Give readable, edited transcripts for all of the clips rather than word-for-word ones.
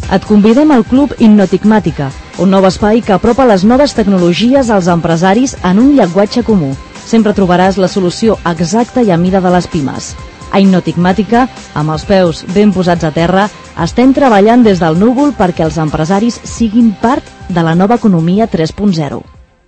Et convidem al Club Innotigmàtica, un nou espai que apropa les noves tecnologies als empresaris en un llenguatge comú. Sempre trobaràs la solució exacta i a mida de les pimes. A Innotigmàtica, amb els peus ben posats a terra, estem treballant des del núvol perquè els empresaris siguin part de la nova economia 3.0.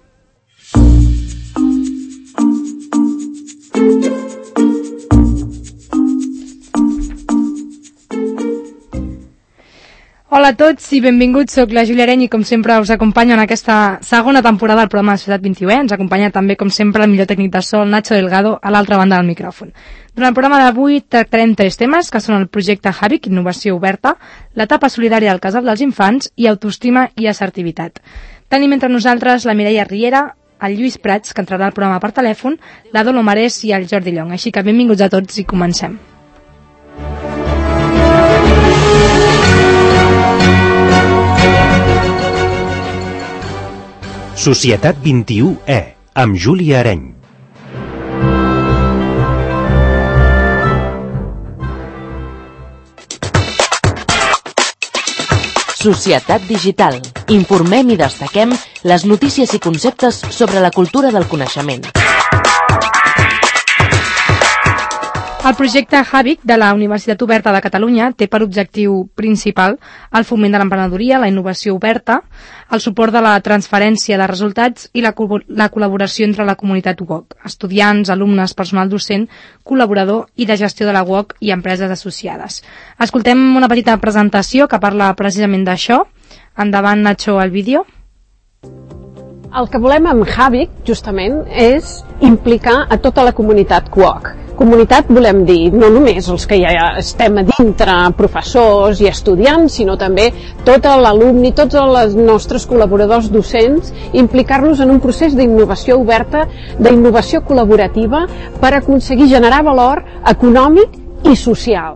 Hola a tots i benvinguts, soc la Júlia Areny i com sempre us acompanyo en aquesta segona temporada del programa de Societat 21. Ens acompanya també com sempre el millor tècnic de so, Nacho Delgado, a l'altra banda del micròfon. Durant el programa d'avui tractarem 3 temes, que són el projecte Havik, innovació oberta, l'etapa solidària del casal dels infants i autoestima i assertivitat. Tenim entre nosaltres la Mireia Riera, el Lluís Prats, que entrarà al programa per telèfon, la Dolomarés i el Jordi Llong. Així que benvinguts a tots i comencem. Societat 21E, amb Júlia Areny. Societat digital. Informem i destaquem les notícies i conceptes sobre la cultura del coneixement. El projecte Havik de la Universitat Oberta de Catalunya té per objectiu principal el foment de l'emprenedoria, la innovació oberta, el suport de la transferència de resultats i la col·laboració entre la comunitat UOC, estudiants, alumnes, personal docent, col·laborador i de gestió de la UOC i empreses associades. Escoltem una petita presentació que parla precisament d'això. Endavant, Nacho, el vídeo. El que volem amb Havik, justament, és implicar a tota la comunitat UOC. Comunitat volem dir no només els que ja estem a dintre, professors i estudiants, sinó també tot l'alumni, tots els nostres col·laboradors docents, implicar-nos en un procés d'innovació oberta, d'innovació col·laborativa per aconseguir generar valor econòmic i social.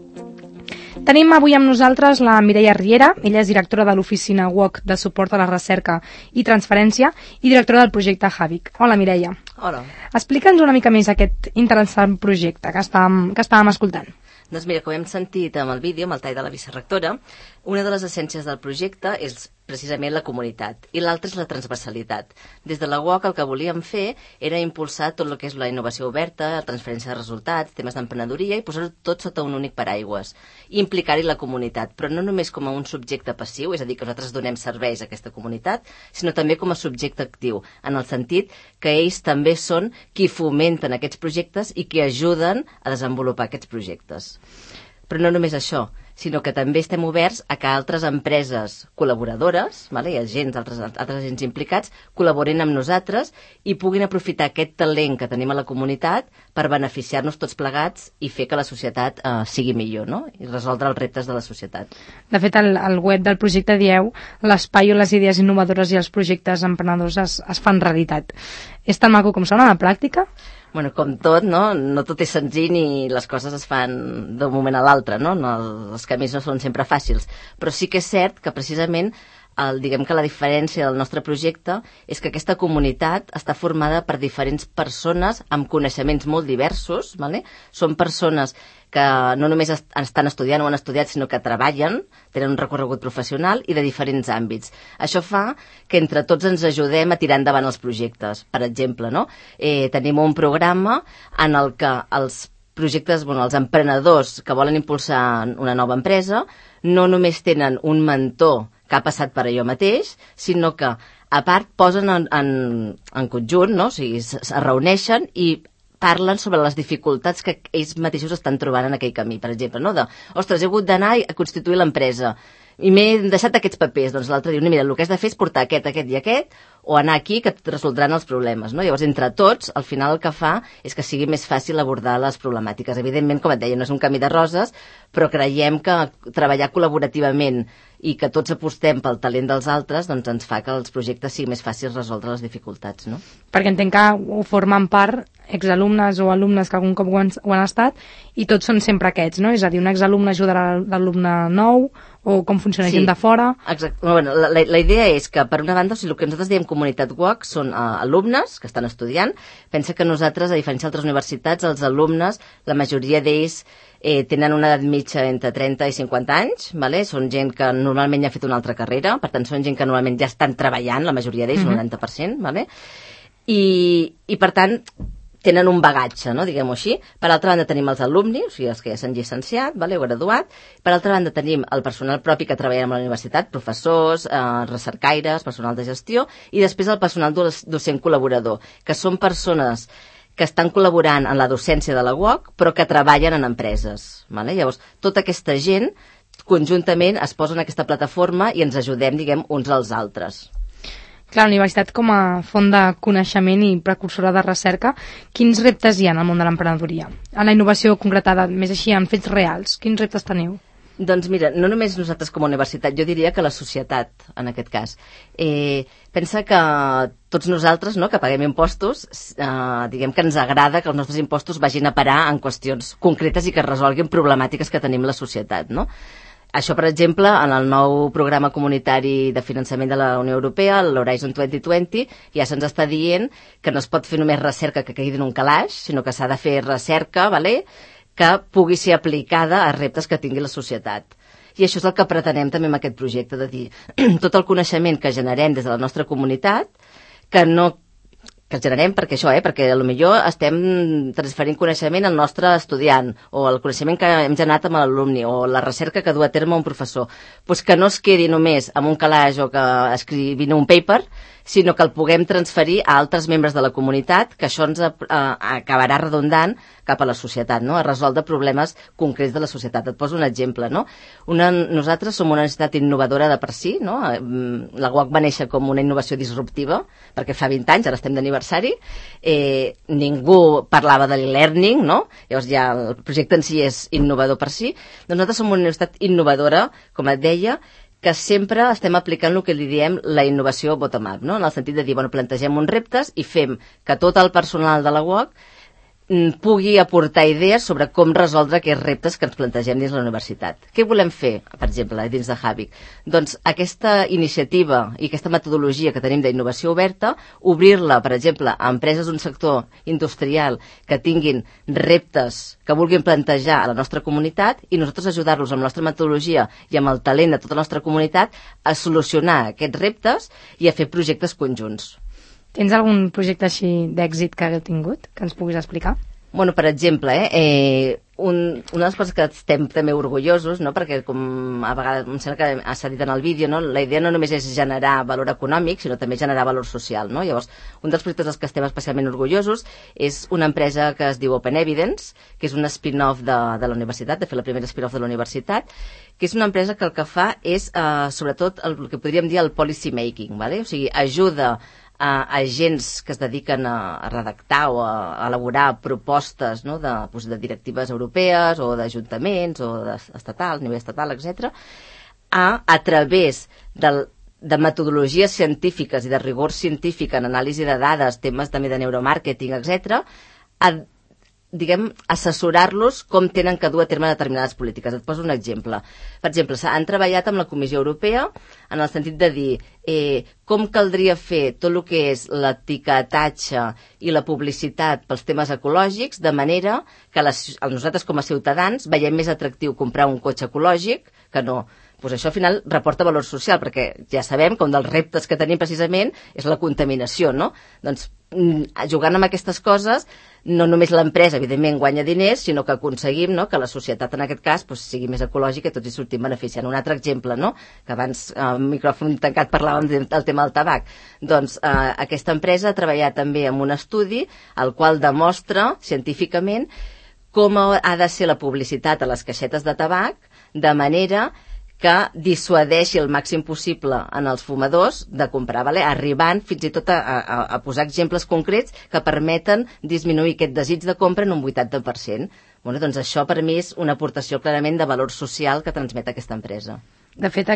Tenim avui amb nosaltres la Mireia Riera, ella és directora de l'oficina UOC de suport a la recerca i transferència i directora del projecte Havik. Hola, Mireia. Hola. Explica'ns una mica més aquest interessant projecte que estàvem escoltant. Doncs mira, com hem sentit amb el vídeo, amb el tall de la vicerectora, una de les essències del projecte és precisament la comunitat i l'altra és la transversalitat. Des de la UOC el que volíem fer era impulsar tot el que és la innovació oberta, la transferència de resultats, temes d'emprenedoria i posar-ho tot sota un únic paraigües i implicar-hi la comunitat, però no només com a un subjecte passiu, és a dir, que nosaltres donem serveis a aquesta comunitat, sinó també com a subjecte actiu, en el sentit que ells també són qui fomenten aquests projectes i qui ajuden a desenvolupar aquests projectes. Però no només això, sinó que també estem oberts a que altres empreses col·laboradores, i agents, altres agents implicats, col·laborin amb nosaltres i puguin aprofitar aquest talent que tenim a la comunitat per beneficiar-nos tots plegats i fer que la societat sigui millor, no? I resoldre els reptes de la societat. De fet, al web del projecte dieu l'espai on les idees innovadores i els projectes emprenedors es fan realitat. És tan maco com sona a la pràctica? Bueno, com tot, no tot és senzill i les coses es fan d'un moment a l'altre, no? Els camins no són sempre fàcils, però sí que és cert que precisament diguem que la diferència del nostre projecte és que aquesta comunitat està formada per diferents persones amb coneixements molt diversos, Són persones que no només estan estudiant o han estudiat, sinó que treballen, tenen un recorregut professional i de diferents àmbits. Això fa que entre tots ens ajudem a tirar endavant els projectes. Per exemple, tenim un programa en el que els projectes, els emprenedors que volen impulsar una nova empresa no només tenen un mentor que ha passat per allò mateix, sinó que a part posen en conjunt, o sigui, es reuneixen i parlen sobre les dificultats que ells mateixos estan trobant en aquell camí. Per exemple, ostres, he hagut d'anar a constituir l'empresa i m'he deixat aquests papers. Doncs l'altre diu, mira, el que has de fer és portar aquest i aquest, o anar aquí que et resoldran els problemes, Llavors, entre tots, al final el que fa és que sigui més fàcil abordar les problemàtiques. Evidentment, com et deia, no és un camí de roses, però creiem que treballar col·laborativament i que tots apostem pel talent dels altres, doncs ens fa que els projectes siguin més fàcils resoldre les dificultats, no? Perquè entenc que ho formen part exalumnes o alumnes que algun cop ho han estat i tots són sempre aquests, no? És a dir, un exalumne ajudarà l'alumne nou o com funciona gent de fora? Exacte. Bueno, la idea és que, per una banda, o sigui, el que nosaltres diem comunitat WOC són alumnes que estan estudiant. Pensa que nosaltres, a diferència d'altres universitats, els alumnes, la majoria d'ells tenen una edat mitja entre 30 i 50 anys, vale? Són gent que normalment ja ha fet una altra carrera, per tant són gent que normalment ja estan treballant, la majoria d'ells, un 90%, vale? I per tant tenen un bagatge, no? Diguem-ho així. Per altra banda tenim els alumnis, o sigui, els que ja s'han llicenciat, vale? O graduat. Per altra banda tenim el personal propi que treballa a la universitat, professors, recercaires, personal de gestió, i després el personal docent col·laborador, que són persones que estan col·laborant en la docència de la UOC, però que treballen en empreses. Vale? Llavors, tota aquesta gent, conjuntament, es posa en aquesta plataforma i ens ajudem, diguem, uns als altres. Clar, la universitat com a font de coneixement i precursora de recerca, quins reptes hi ha en el món de l'emprenedoria? En la innovació concretada, més així, en fets reals, quins reptes teniu? Doncs mira, no només nosaltres com a universitat, jo diria que la societat, en aquest cas. Pensa que tots nosaltres, no, que paguem impostos, diguem que ens agrada que els nostres impostos vagin a parar en qüestions concretes i que resolguin problemàtiques que tenim la societat, no? Això, per exemple, en el nou programa comunitari de finançament de la Unió Europea, l'Horizon 2020, ja se'ns està dient que no es pot fer només recerca que quedi en un calaix, sinó que s'ha de fer recerca, vale?, que pugui ser aplicada a reptes que tingui la societat. I això és el que pretenem també amb aquest projecte, de dir tot el coneixement que generem des de la nostra comunitat, que el generem perquè això, perquè potser estem transferint coneixement al nostre estudiant, o el coneixement que hem generat amb l'alumni, o la recerca que du a terme un professor, doncs que no es quedi només amb un calaix o que escrivint un paper, sinó que el puguem transferir a altres membres de la comunitat, que això ens acabarà redundant cap a la societat, no? A resoldre problemes concrets de la societat. Et poso un exemple, no? Nosaltres som una universitat innovadora de per si, no? La UOC va néixer com una innovació disruptiva, perquè fa 20 anys, ara estem d'aniversari, ningú parlava de l'e-learning, no? Llavors ja el projecte en si és innovador per si. Doncs nosaltres som una universitat innovadora, com et deia, que sempre estem aplicant el que li diem la innovació bottom-up, no? En el sentit de dir, plantegem uns reptes i fem que tot el personal de la UOC pugui aportar idees sobre com resoldre aquests reptes que ens plantegem dins la universitat. Què volem fer, per exemple, dins de Havik? Doncs aquesta iniciativa i aquesta metodologia que tenim d'innovació oberta, obrir-la, per exemple, a empreses d'un sector industrial que tinguin reptes que vulguin plantejar a la nostra comunitat i nosaltres ajudar-los amb la nostra metodologia i amb el talent de tota la nostra comunitat a solucionar aquests reptes i a fer projectes conjunts. Tens algun projecte així d'èxit que hagueu tingut, que ens puguis explicar? Bueno, per exemple, una de les coses que estem també orgullosos, no? Perquè com a vegades em sembla que s'ha dit en el vídeo, no? La idea no només és generar valor econòmic, sinó també generar valor social, no? Llavors, un dels projectes dels que estem especialment orgullosos és una empresa que es diu Open Evidence, que és un spin-off de la universitat, de fer la primera spin-off de la universitat, que és una empresa que el que fa és, sobretot, el que podríem dir el policy making, ¿vale? O sigui, ajuda a agents que es dediquen a redactar o a elaborar propostes, no? de directives europees o d'ajuntaments o d'estatal, nivell estatal, etc., a través de metodologies científiques i de rigor científic en anàlisi de dades, temes també de neuromàrqueting, etc., assessorar-los com tenen que dur a terme determinades polítiques. Et poso un exemple. Per exemple, han treballat amb la Comissió Europea en el sentit de dir com caldria fer tot el que és l'etiquetatge i la publicitat pels temes ecològics, de manera que nosaltres com a ciutadans veiem més atractiu comprar un cotxe ecològic que no. Pues això al final reporta valor social, perquè ja sabem que un dels reptes que tenim precisament és la contaminació, no? Doncs jugant amb aquestes coses, no només l'empresa, evidentment, guanya diners, sinó que aconseguim, no?, que la societat, en aquest cas, sigui més ecològica i tots hi sortim beneficiant. Un altre exemple, no?, que abans, al micròfon tancat, parlàvem del tema del tabac. Doncs aquesta empresa ha treballat també en un estudi el qual demostra científicament com ha de ser la publicitat a les caixetes de tabac de manera que dissuadeixi el màxim possible en els fumadors de comprar, arribant fins i tot a posar exemples concrets que permeten disminuir aquest desig de compra en un 80%. Bueno, doncs això per mi és una aportació clarament de valor social que transmet aquesta empresa. De fet,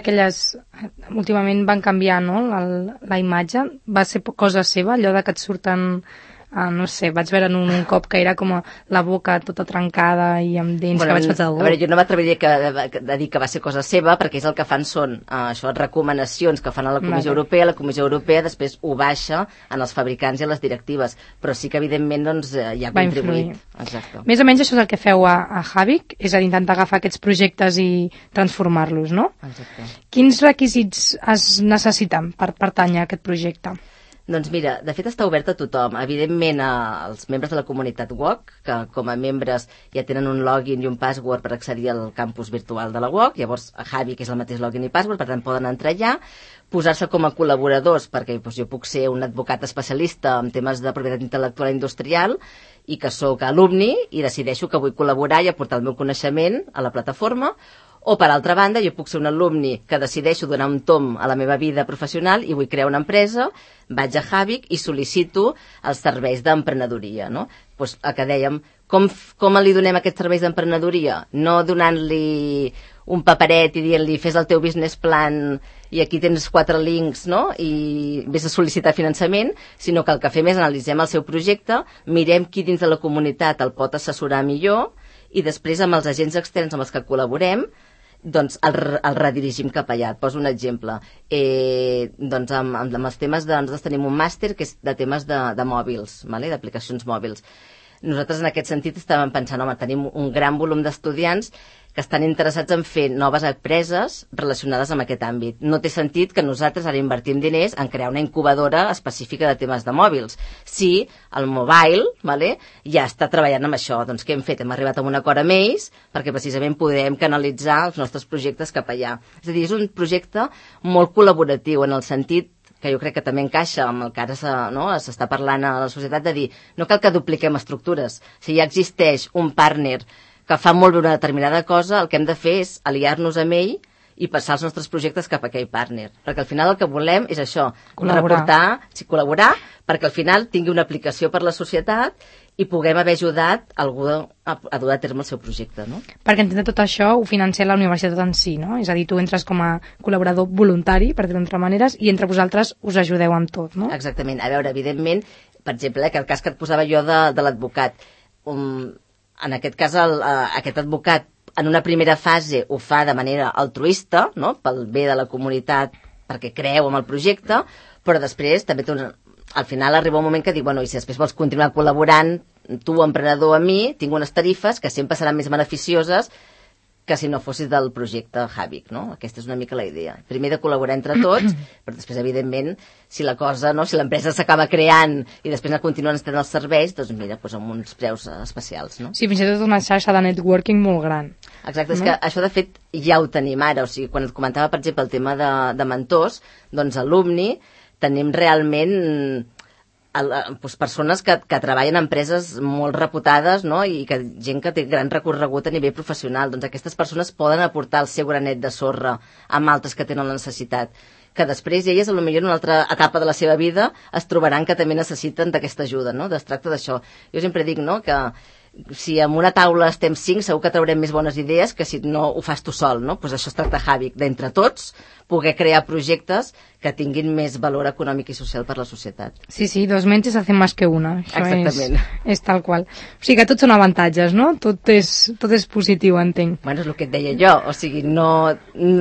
últimament van canviar, no?, la imatge. Va ser cosa seva, allò de que et surten no sé, vaig veure un cop que era com la boca tota trencada i amb dents, que vaig pensar... A veure, jo no m'atreviria a dir que va ser cosa seva, perquè és el que fan són això, recomanacions que fan a la Comissió Europea, la Comissió Europea després ho baixa en els fabricants i a les directives, però sí que evidentment doncs, hi ha contribuït. Exacte. Més o menys això és el que feu a Havik, és a dir, intentar agafar aquests projectes i transformar-los, no? Exacte. Quins requisits es necessiten per pertànyer a aquest projecte? Doncs mira, de fet està obert a tothom. Evidentment, als membres de la comunitat UOC, que com a membres ja tenen un login i un password per accedir al campus virtual de la UOC, llavors a Havik és el mateix login i password, per tant poden entrar allà, posar-se com a col·laboradors, perquè doncs, jo puc ser un advocat especialista en temes de propietat intel·lectual industrial i que sóc alumni i decideixo que vull col·laborar i aportar el meu coneixement a la plataforma. O, per altra banda, jo puc ser un alumni que decideixo donar un tomb a la meva vida professional i vull crear una empresa, vaig a Havik i sol·licito els serveis d'emprenedoria, no? Pues, el que dèiem, com li donem aquests serveis d'emprenedoria? No donant-li un paperet i dient-li fes el teu business plan i aquí tens 4 links, no? I vés a sol·licitar finançament, sinó que el que fem és analitzem el seu projecte, mirem qui dins de la comunitat el pot assessorar millor i després amb els agents externs amb els que col·laborem doncs el redirigim cap allà. Et poso un exemple. Doncs amb els temes nosaltres tenim un màster que és de temes de mòbils, vale? D'aplicacions mòbils. Nosaltres en aquest sentit estàvem pensant, home, tenim un gran volum d'estudiants que estan interessats en fer noves empreses relacionades amb aquest àmbit. No té sentit que nosaltres ara invertim diners en crear una incubadora específica de temes de mòbils. Si el mobile, vale, ja està treballant amb això, doncs què hem fet? Hem arribat a un acord amb ells perquè precisament podem canalitzar els nostres projectes cap allà. És a dir, és un projecte molt col·laboratiu en el sentit que jo crec que també encaixa amb el que ara s'està parlant a la societat de dir no cal que dupliquem estructures. Si ja existeix un partner que fa molt bé una determinada cosa, el que hem de fer és aliar-nos amb ell i passar els nostres projectes cap a aquell partner. Perquè al final el que volem és això, col·laborar, perquè al final tingui una aplicació per la societat i puguem haver ajudat algú a dur a terme el seu projecte, no? Perquè entendre tot això ho financia la universitat en si, no? És a dir, tu entres com a col·laborador voluntari, per dir-ho d'altres maneres, i entre vosaltres us ajudeu amb tot, no? Exactament. A veure, evidentment, per exemple, que el cas que et posava jo de l'advocat, en aquest cas aquest advocat en una primera fase ho fa de manera altruista, no? Pel bé de la comunitat, perquè creu en el projecte, però després també al final arriba un moment que dic, bueno, i si després vols continuar col·laborant, tu, emprenedor, amb mi, tinc unes tarifes que sempre seran més beneficioses que si no fossis del projecte Havik, no? Aquesta és una mica la idea. Primer de col·laborar entre tots, però després, evidentment, si la cosa, no? Si l'empresa s'acaba creant i després continuen estant els serveis, doncs mira, doncs amb uns preus especials, no? Sí, fins i tot una xarxa de networking molt gran. Exacte, és que això de fet ja ho tenim ara, o sigui, quan et comentava, per exemple, el tema de mentors, doncs alumni, tenim realment persones que treballen en empreses molt reputades, no? I gent que té gran recorregut a nivell professional. Doncs aquestes persones poden aportar el seu granet de sorra amb altres que tenen la necessitat, que després elles, potser en una altra etapa de la seva vida, es trobaran que també necessiten d'aquesta ajuda, no? Es tracta d'això. Jo sempre dic, no?, que si en una taula estem 5, segur que traurem més bones idees que si no ho fas tu sol, no? Pues això es tracta, Havik, d'entre tots poder crear projectes que tinguin més valor econòmic i social per la societat. Sí, dos mentes hacen más que una. Això exactament. És tal qual. O sigui que tots són avantatges, no? Tot és positiu, entenc. Bueno, és el que et deia jo. O sigui, no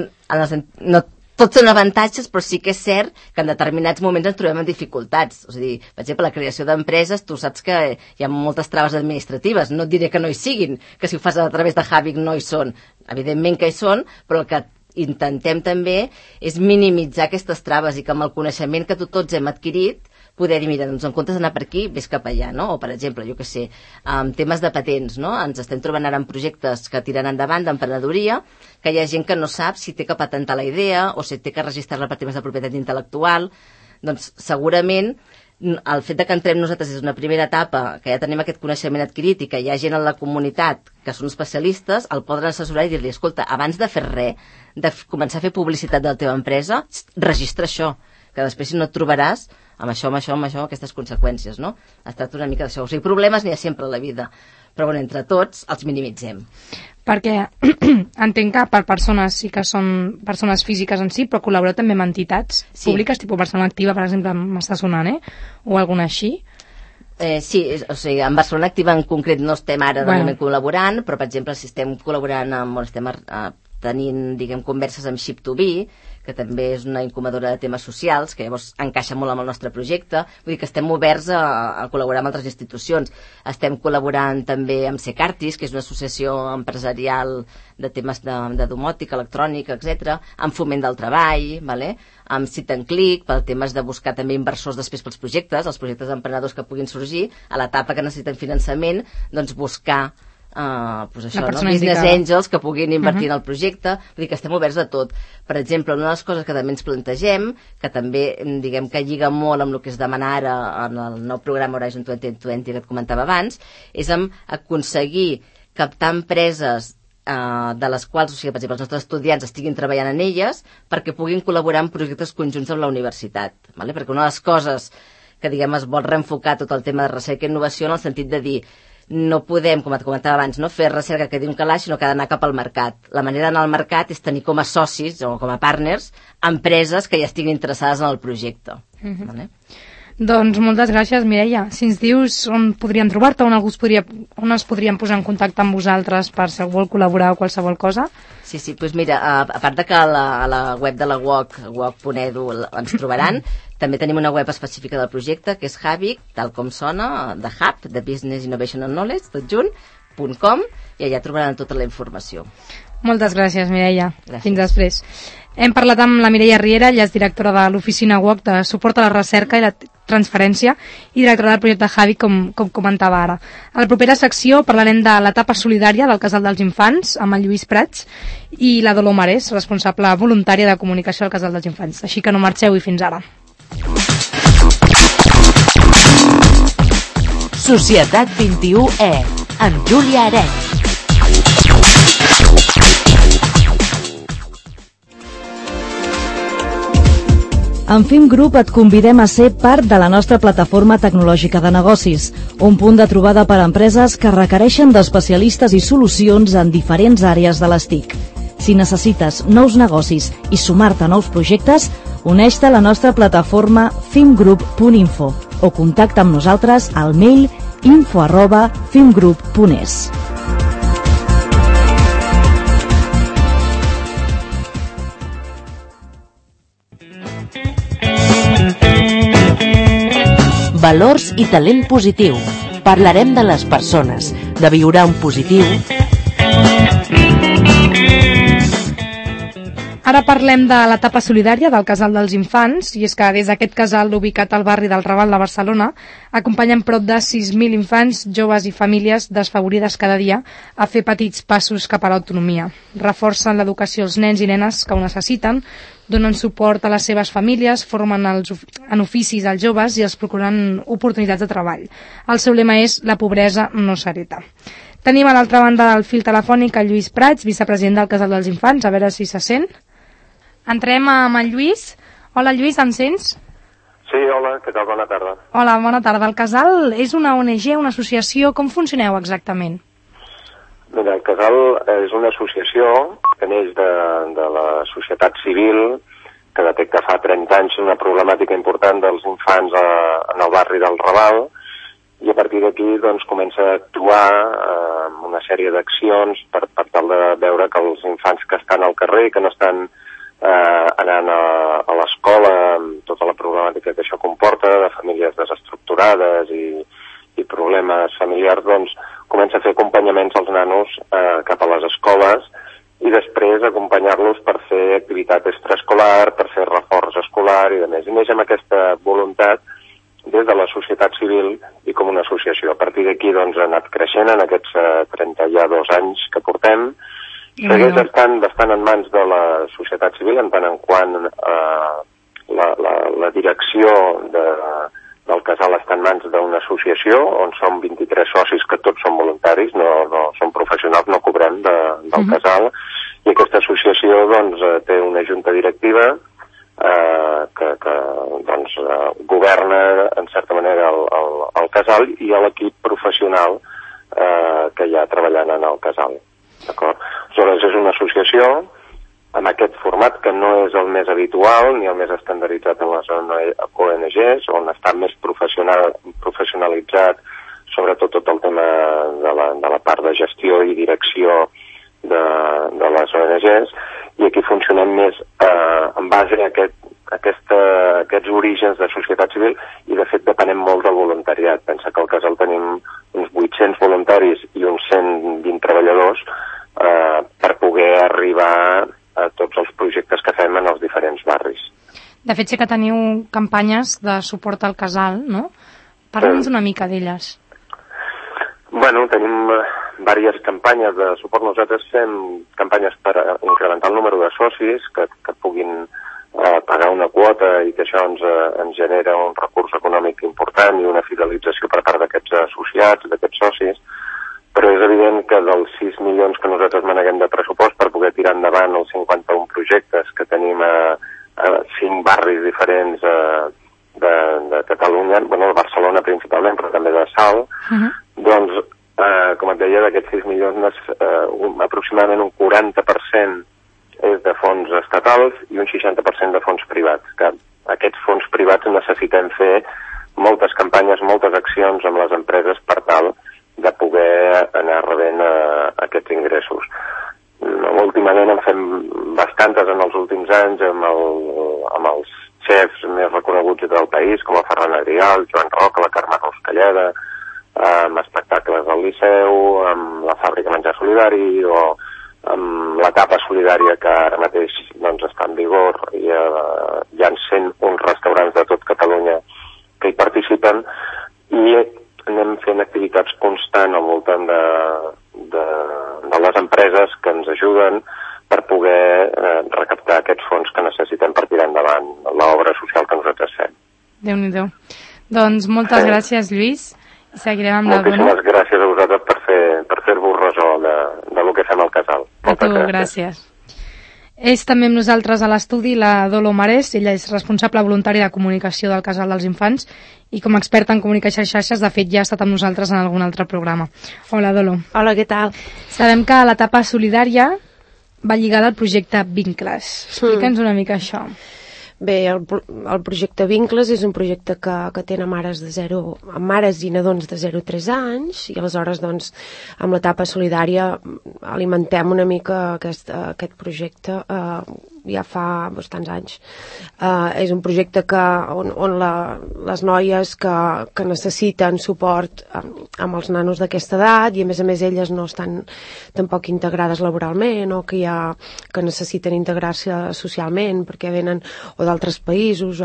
tots són avantatges, però sí que és cert que en determinats moments ens trobem en dificultats. O sigui, per exemple, la creació d'empreses, tu saps que hi ha moltes traves administratives. No et diré que no hi siguin, que si ho fas a través de Havik no hi són. Evidentment que hi són, però el que intentem també és minimitzar aquestes traves i que amb el coneixement que tots hem adquirit poder dir, mira, doncs en comptes d'anar per aquí, ves cap allà, no? O, per exemple, jo què sé, amb temes de patents, no? Ens estem trobant ara en projectes que tiren endavant d'emprenedoria, que hi ha gent que no sap si té que patentar la idea o si té que registrar-la per temes de propietat intel·lectual. Doncs, segurament, el fet de que entrem nosaltres és una primera etapa, que ja tenim aquest coneixement adquirit i que hi ha gent a la comunitat que són especialistes, el poden assessorar i dir-li, escolta, abans de fer res, de començar a fer publicitat de la teva empresa, registra això, que després si no et trobaràs amb això, aquestes conseqüències, no? Es tracta una mica d'això. O sigui, problemes n'hi ha sempre a la vida, però bueno, entre tots els minimitzem. Perquè entenc que per persones sí que són persones físiques en si, però col·laboreu també amb entitats públiques, tipus persona activa, per exemple, m'està sonant, o alguna així? Sí, o sigui, en Barcelona Activa en concret no estem ara de moment col·laborant, però per exemple si estem col·laborant amb, estem tenint, diguem, converses amb Ship2Be, que també és una incubadora de temes socials, que llavors encaixa molt amb el nostre projecte. Vull dir que estem oberts a col·laborar amb altres institucions. Estem col·laborant també amb Secartis, que és una associació empresarial de temes de domòtica, electrònica, etc., amb Foment del Treball, vale? Amb Sit and Click, per temes de buscar també inversors després pels projectes, els projectes d'emprenedors que puguin sorgir, a l'etapa que necessiten finançament, doncs buscar pues això, no? Business angels que puguin invertir en el projecte. Vull dir que estem oberts a tot. Per exemple, una de les coses que també ens plantegem, que també diguem que lliga molt amb el que es demana ara en el nou programa Horizon 2020 que et comentava abans, és amb aconseguir captar empreses de les quals, o sigui, per exemple, els nostres estudiants estiguin treballant en elles perquè puguin col·laborar en projectes conjunts amb la universitat, vale? Perquè una de les coses que, diguem, es vol reenfocar tot el tema de recerca i innovació en el sentit de dir no podem, com et comentava abans, no fer recerca que diu un calaix, sinó que ha d'anar cap al mercat. La manera d'anar al mercat és tenir com a socis o com a partners empreses que ja estiguin interessades en el projecte. Vale? Doncs moltes gràcies, Mireia. Si ens dius on podríem trobar-te, on es podrien posar en contacte amb vosaltres per si vol col·laborar o qualsevol cosa? Sí, doncs mira, a part de que a la web de la UOC.edu ens trobaran, també tenim una web específica del projecte, que és Habic, tal com sona, de Hub, de Business Innovation and Knowledge, tot junt, .com, i allà trobaran tota la informació. Moltes gràcies, Mireia. Gràcies. Fins després. Hem parlat amb la Mireia Riera, ella és directora de l'oficina UOC de suport a la recerca i la transferència i directora del projecte Habic, com comentava ara. A la propera secció parlarem de l'etapa solidària del Casal dels Infants amb el Lluís Prats i la Dolomarés, responsable voluntària de comunicació del Casal dels Infants. Així que no marxeu i fins ara. Societat 21E, amb Júlia Areny. En Film Group et convidem a ser part de la nostra plataforma tecnològica de negocis, un punt de trobada per a empreses que requereixen d'especialistes i solucions en diferents àrees de les TIC. Si necessites nous negocis i sumar-te a nous projectes, uneix-te a la nostra plataforma filmgroup.info o contacta amb nosaltres al mail info@filmgroup.es. Valors i talent positiu. Parlarem de les persones, de viure en positiu. Ara parlem de l'etapa solidària del Casal dels Infants, i és que des d'aquest casal ubicat al barri del Raval de Barcelona acompanyen prop de 6.000 infants, joves i famílies desfavorides cada dia a fer petits passos cap a l'autonomia. Reforcen l'educació als nens i nenes que ho necessiten, donen suport a les seves famílies, formen en oficis als joves i els procuren oportunitats de treball. El seu lema és "La pobresa no s'hereta". Tenim a l'altra banda del fil telefònic el Lluís Prats, vicepresident del Casal dels Infants, a veure si se sent. Entrem amb el Lluís. Hola, Lluís, em sents? Sí, hola, què tal? Bona tarda. Hola, bona tarda. El Casal és una ONG, una associació. Com funcioneu exactament? Mira, el Casal és una associació que neix de la societat civil, que detecta fa 30 anys una problemàtica important dels infants en el barri del Raval, i a partir d'aquí doncs, comença a actuar amb una sèrie d'accions per tal de veure que els infants que estan al carrer, que no estan anant a l'escola amb tota la problemàtica que això comporta, de famílies desestructurades i problemes familiars, doncs comença a fer acompanyaments als nanos cap a les escoles i després acompanyar-los per fer activitat extraescolar, per fer reforç escolar i demés. I neix amb aquesta voluntat des de la societat civil i com una associació. A partir d'aquí doncs, ha anat creixent en aquests 32 anys que portem. Segueix estant bastant en mans de la societat civil, en tant en quant la direcció del Casal està en mans d'una associació on som 23 socis que tots són voluntaris, no som professionals, no cobrem del Casal, i aquesta associació doncs, té una junta directiva que doncs, governa en certa manera el Casal i l'equip professional que hi ha treballant en el Casal. D'acord? Aleshores, és una associació amb aquest format que no és el més habitual ni el més estandarditzat en les ONGs, on està més professionalitzat sobretot tot el tema de la part de gestió i direcció de les ONGs, i aquí funcionem més en base a aquests orígens de societat civil, i de fet depenem molt del voluntariat. Pensa que al Casal tenim uns 800 voluntaris i uns 120 treballadors per poder arribar a tots els projectes que fem en els diferents barris. De fet, sí que teniu campanyes de suport al Casal, no? Parla'ns una mica d'elles. Bueno, tenim diverses campanyes de suport. Nosaltres fem campanyes per incrementar el número de socis que puguin pagar una quota, i que això ens genera un recurs econòmic important i una fidelització per part d'aquests associats, d'aquests socis. Però és evident que dels 6 milions que nosaltres maneguem de pressupost per poder tirar endavant els 51 projectes que tenim a 5 barris diferents de Catalunya, bueno, de Barcelona principalment, però també de Salt, doncs, com et deia, d'aquests 6 milions, aproximadament un 40% és de fons estatals i un 60% de fons privats. Que aquests fons privats necessitem fer moltes campanyes, moltes accions amb les empreses per tal de poder anar rebent aquests ingressos. Últimament en fem bastantes en els últims anys amb els xefs més reconeguts del país, com el Ferran Adrià, el Joan Roca, la Carme Ruscalleda, amb espectacles al Liceu, amb la Fàbrica Menjar Solidari o amb la Tapa Solidària, que ara mateix doncs, està en vigor, i hi ha 101 restaurants de tot Catalunya que hi participen, i anem fent activitats constant al voltant de les empreses que ens ajuden per poder recaptar aquests fons que necessitem per tirar endavant l'obra social que nosaltres fem. Déu-n'hi-do. Doncs moltes gràcies, Lluís, i seguirem amb la dona. Moltíssimes gràcies a vosaltres per fer-vos ressò de lo que fem al Casal. A tu, gràcies. És també amb nosaltres a l'estudi la Dolo Marès. Ella és responsable voluntària de comunicació del Casal dels Infants i com a experta en comunicació a xarxes, de fet, ja ha estat amb nosaltres en algun altre programa. Hola, Dolo. Hola, què tal? Sabem que l'etapa solidària va lligada al projecte Vincles. Explica'ns una mica això. Bé, el projecte Vincles és un projecte que tenen mares i nadons de 0 a 3 anys, i aleshores doncs amb l'etapa solidària alimentem una mica aquest projecte ja fa bastants anys. És un projecte on les noies que necessiten suport amb els nanos d'aquesta edat, i a més elles no estan tampoc integrades laboralment, o que necessiten integrar-se socialment perquè venen o d'altres països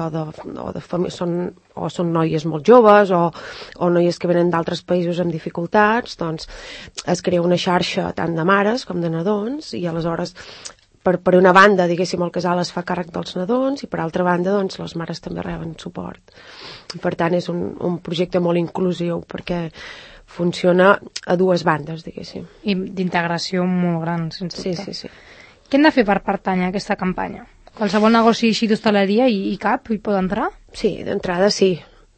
o són noies molt joves o noies que venen d'altres països amb dificultats, doncs es crea una xarxa tant de mares com de nadons, i aleshores per una banda, diguéssim, el Casal es fa càrrec dels nadons, i per altra banda, doncs, les mares també reben suport. Per tant, és un projecte molt inclusiu, perquè funciona a dues bandes, diguéssim. I d'integració molt gran, sense dubte. Sí. Què hem de fer per pertànyer a aquesta campanya? Qualsevol negoci així d'hostaleria hi cap? Hi pot entrar? Sí, d'entrada sí.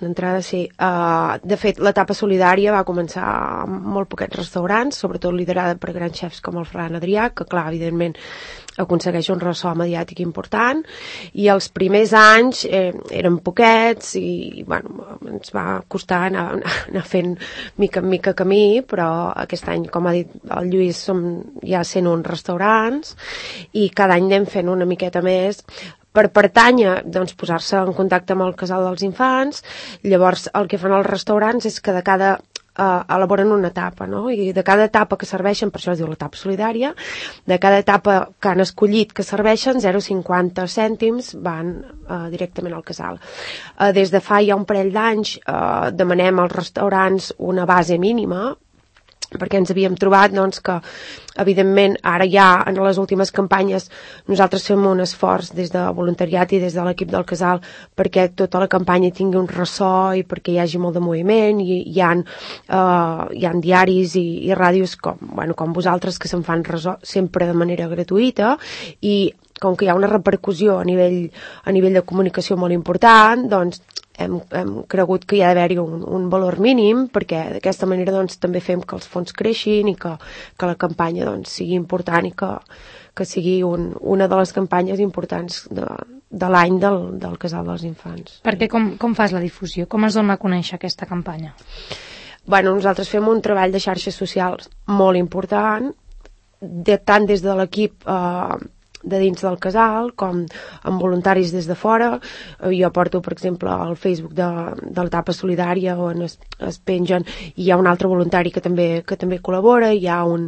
De fet, l'etapa solidària va començar amb molt poquets restaurants, sobretot liderada per grans xefs com el Ferran Adrià, que clar, evidentment aconsegueix un ressò mediàtic important, i els primers anys eren poquets i bueno, ens va costar anar fent mica en mica camí, però aquest any, com ha dit el Lluís, som ja 101 restaurants i cada any anem fent una miqueta més. Per pertànyer, doncs, posar-se en contacte amb el Casal dels Infants. Llavors el que fan els restaurants és que de cada elaboren una etapa, no? I de cada etapa que serveixen, per això es diu l'etapa solidària, de cada etapa que han escollit que serveixen, 0,50 cèntims van directament al Casal. Des de fa ja un parell d'anys demanem als restaurants una base mínima, perquè ens havíem trobat doncs, que, evidentment, ara ja en les últimes campanyes nosaltres fem un esforç des de voluntariat i des de l'equip del Casal perquè tota la campanya tingui un ressò i perquè hi hagi molt de moviment, i hi ha diaris i ràdios com vosaltres que se'n fan ressò sempre de manera gratuïta, i com que hi ha una repercussió a nivell de comunicació molt important, doncs hem cregut que hi ha d'haver-hi un valor mínim, perquè d'aquesta manera doncs, també fem que els fons creixin i que la campanya doncs, sigui important i que sigui una de les campanyes importants de l'any del Casal dels Infants. Perquè com fas la difusió? Com es dona a conèixer aquesta campanya? Bueno, nosaltres fem un treball de xarxes socials molt important, tant des de l'equip de dins del casal, com amb voluntaris des de fora. Jo porto, per exemple, al Facebook de l'etapa solidària on es pengen, i hi ha un altre voluntari que també col·labora, hi ha un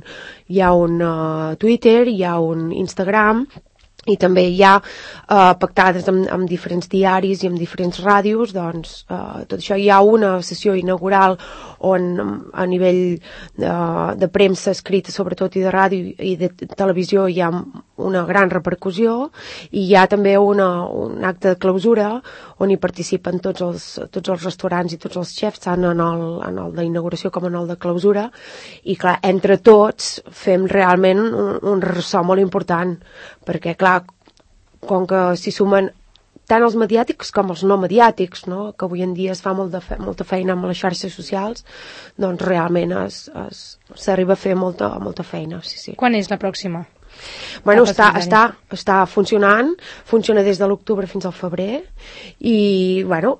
Twitter, hi ha un Instagram, i també hi ha pactades amb diferents diaris i amb diferents ràdios, doncs tot això. Hi ha una sessió inaugural on a nivell de premsa escrita sobretot i de ràdio i de televisió hi ha una gran repercussió, i hi ha també un acte de clausura on hi participen tots els restaurants i tots els xefs, tant en el d'inauguració com en el de clausura, i clar, entre tots fem realment un ressò molt important, perquè clar, com que s'hi sumen tant els mediàtics com els no mediàtics, no? Que avui en dia es fa molta feina amb les xarxes socials, doncs realment s'arriba a fer molta feina. Sí. Quan és la pròxima? Bueno, està funcionant, funciona des de l'octubre fins al febrer, i bueno,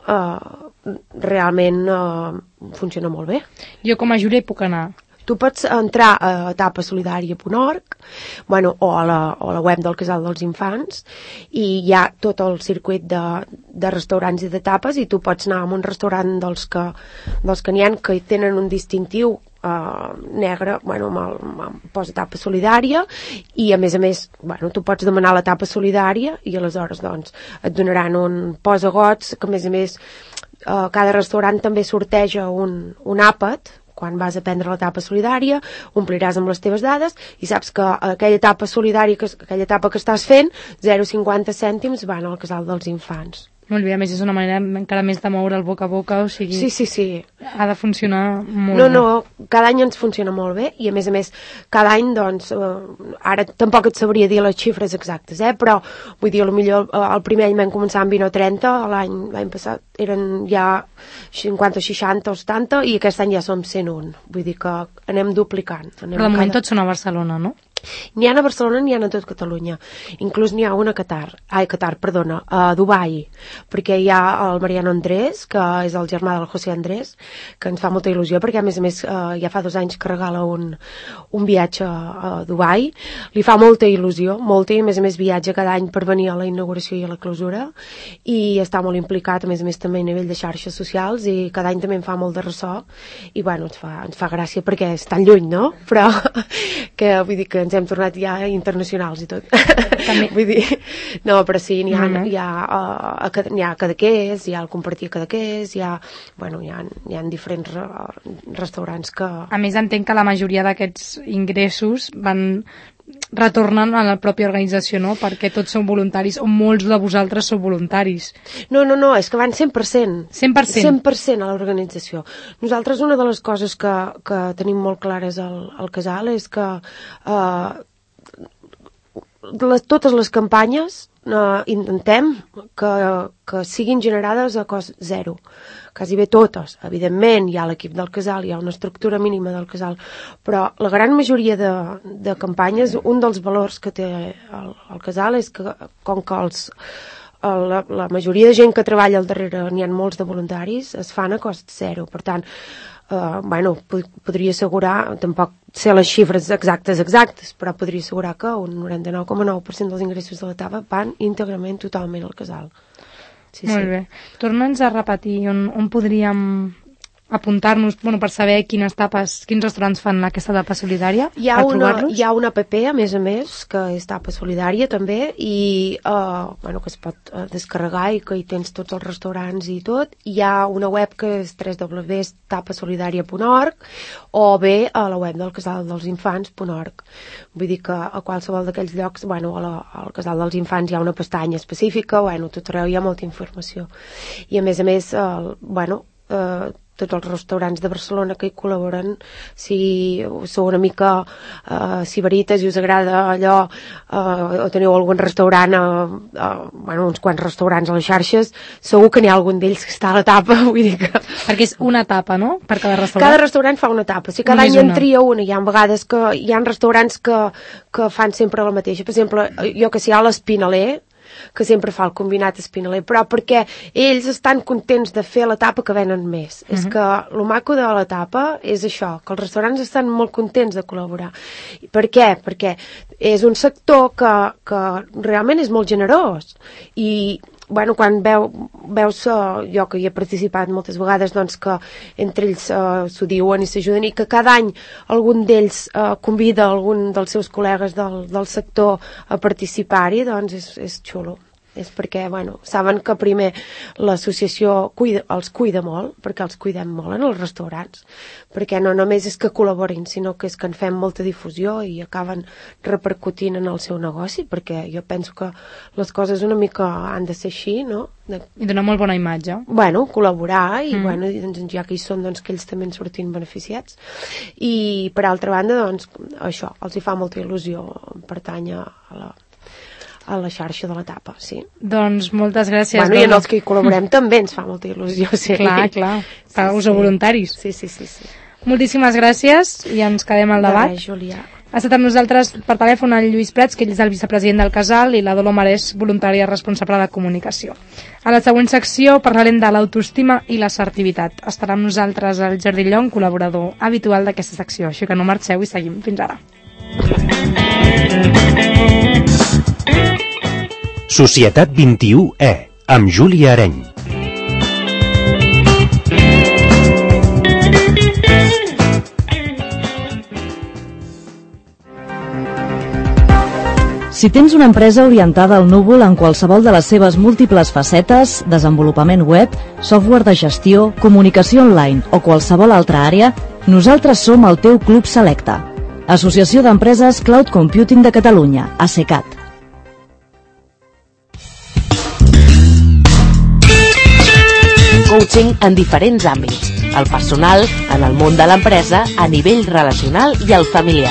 realment funciona molt bé. Jo com a júri puc anar? Tu pots entrar a etapasolidària.org, bueno, o a la web del Casal dels Infants, i hi ha tot el circuit de restaurants i d'etapes, i tu pots anar a un restaurant dels que n'hi ha que tenen un distintiu negre, bueno, posa etapa solidària, i a més, bueno, tu pots demanar l'etapa solidària i aleshores doncs et donaran un posagots que a més cada restaurant també sorteja un àpat. Quan vas a prendre l'etapa solidària, ompliràs amb les teves dades i saps que aquella etapa solidària, aquella etapa que estàs fent, 0,50 cèntims van al Casal dels Infants. Molt bé, a més és una manera encara més de moure el boca a boca, o sigui... Sí. Ha de funcionar molt bé. No, cada any ens funciona molt bé, i a més, cada any, doncs, ara tampoc et sabria dir les xifres exactes, però vull dir, potser el primer any vam començar amb 20 o 30, l'any passat eren ja 50, 60 o 70, i aquest any ja som 101, vull dir que anem duplicant. Però de moment tots són a Barcelona, no? N'hi ha a Barcelona, n'hi ha a tot Catalunya. Inclús n'hi ha una a Dubai, perquè hi ha el Mariano Andrés, que és el germà del José Andrés, que ens fa molta il·lusió, perquè a més ja fa 2 anys que regala un viatge a Dubai. Li fa molta il·lusió, molta, i a més viatja cada any per venir a la inauguració i a la clausura, i està molt implicat, a més també a nivell de xarxes socials, i cada any també en fa molt de ressò, i bueno, ens fa gràcia perquè és tan lluny, no? Però que vull dir que ens hem tornat ja internacionals i tot. Vull dir, no, però sí, n'hi ha Cadaqués, hi ha el compartir Cadaqués, hi ha diferents restaurants que... A més, entenc que la majoria d'aquests ingressos retornen a la pròpia organització, no? Perquè tots són voluntaris, o molts de vosaltres sou voluntaris. No, és que van 100%. 100% a l'organització. Nosaltres una de les coses que tenim molt clares al casal és que totes les campanyes intentem que siguin generades a cost zero. Quasi bé totes. Evidentment, hi ha l'equip del casal, hi ha una estructura mínima del casal, però la gran majoria de campanyes, un dels valors que té el casal és que, com que la majoria de gent que treballa al darrere, n'hi ha molts de voluntaris, es fan a cost zero. Per tant, podria assegurar, tampoc sé les xifres exactes, però podria assegurar que un 99,9% dels ingressos de l'etapa van íntegrament, totalment al casal. Molt bé. Torna'ns a repetir on podríem apuntar-nos, per saber quins restaurants fan aquesta etapa solidària, hi ha una app, a més, que és etapa solidària també, i que es pot descarregar i que hi tens tots els restaurants i tot. Hi ha una web que és www.etapasolidària.org, o bé a la web del Casal dels Infants.org. Vull dir que a qualsevol d'aquells llocs, al Casal dels Infants hi ha una pestanya específica, tot arreu hi ha molta informació. I a més, tots els restaurants de Barcelona que hi col·laboren, si sou una mica sibarites i us agrada allò, o teniu algun restaurant, uns quants restaurants a les xarxes, segur que n'hi ha algun d'ells que està a la tapa, vull dir que... Perquè és una tapa, no?, per cada restaurant. Cada restaurant fa una tapa, si cada any en tria una, hi ha vegades que hi ha restaurants que fan sempre la mateixa. Per exemple, jo que sé, a l'Espinaler, que sempre fa el combinat espinaler, però perquè ells estan contents de fer la tapa que venen més. És que el maco de la tapa és això, que els restaurants estan molt contents de col·laborar. Per què? Perquè és un sector que realment és molt generós i quan veus, jo que hi he participat moltes vegades, doncs que entre ells s'ho diuen i s'ajuden i que cada any algun d'ells convida algun dels seus col·legues del sector a participar-hi, doncs és xulo. És perquè, saben que primer l'associació els cuida molt, perquè els cuidem molt en els restaurants, perquè no només és que col·laborin, sinó que és que en fem molta difusió i acaben repercutint en el seu negoci, perquè jo penso que les coses una mica han de ser així, no? I donar molt bona imatge. Col·laborar i, ja que hi són, doncs que ells també en surtin beneficiats. I, per altra banda, doncs, això, els hi fa molta il·lusió pertànyer a la xarxa de la tapa, sí. Doncs moltes gràcies. I en els que hi col·laborem també ens fa molta il·lusió, sí. Clar, us voluntaris. Sí. Moltíssimes gràcies i ens quedem al debat. De res, Júlia. Ha estat amb nosaltres per telèfon el Lluís Prats, que ell és el vicepresident del Casal, i la Dolor Marès, voluntària responsable de comunicació. A la següent secció parlarem de l'autoestima i l'assertivitat. Estarà amb nosaltres el Jordi Llong, col·laborador habitual d'aquesta secció. Així que no marxeu i seguim. Fins ara. Societat 21E, amb Júlia Areny. Si tens una empresa orientada al núvol en qualsevol de les seves múltiples facetes, desenvolupament web, software de gestió, comunicació online o qualsevol altra àrea, nosaltres som el teu Club Selecta. Associació d'Empreses Cloud Computing de Catalunya, ACECAT. Coaching en diferents àmbits. El personal, en el món de l'empresa, a nivell relacional i el familiar.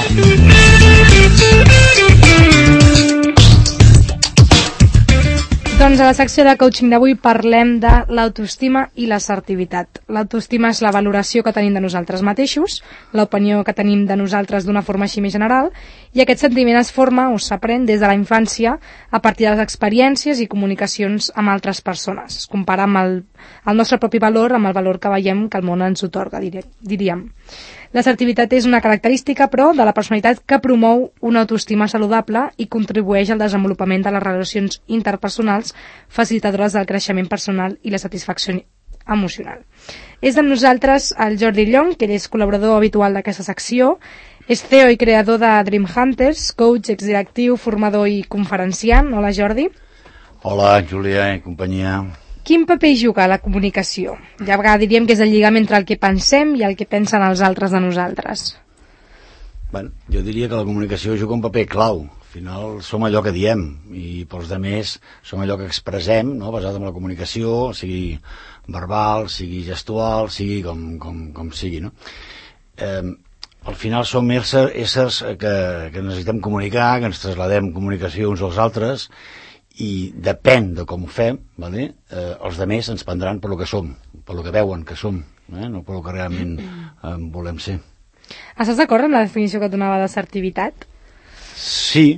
Doncs a la secció de coaching d'avui parlem de l'autoestima i l'assertivitat. L'autoestima és la valoració que tenim de nosaltres mateixos, l'opinió que tenim de nosaltres d'una forma així més general, i aquest sentiment es forma o s'aprèn des de la infància a partir de les experiències i comunicacions amb altres persones. Es compara amb el nostre propi valor amb el valor que veiem que el món ens otorga, diríem. L'assertivitat és una característica, però, de la personalitat que promou una autoestima saludable i contribueix al desenvolupament de les relacions interpersonals facilitadores del creixement personal i la satisfacció emocional. És amb nosaltres el Jordi Llong, que ell és col·laborador habitual d'aquesta secció, és CEO i creador de Dream Hunters, coach, exdirectiu, formador i conferenciant. Hola, Jordi. Hola, Júlia i companyia. Quin paper hi juga la comunicació? Ja a vegades diríem que és el lligam entre el que pensem i el que pensen els altres de nosaltres. Jo diria que la comunicació juga un paper clau. Al final som allò que diem i pels altres som allò que expressem, no? Basat en la comunicació, sigui verbal, sigui gestual, sigui com sigui, no? Al final som éssers que necessitem comunicar, que ens trasladem comunicació uns als altres, i depèn de com ho fem, els altres ens prendran per lo que som, per lo que veuen que som, no per lo que realment volem ser. Estàs d'acord amb la definició que et donava d'assertivitat? Sí.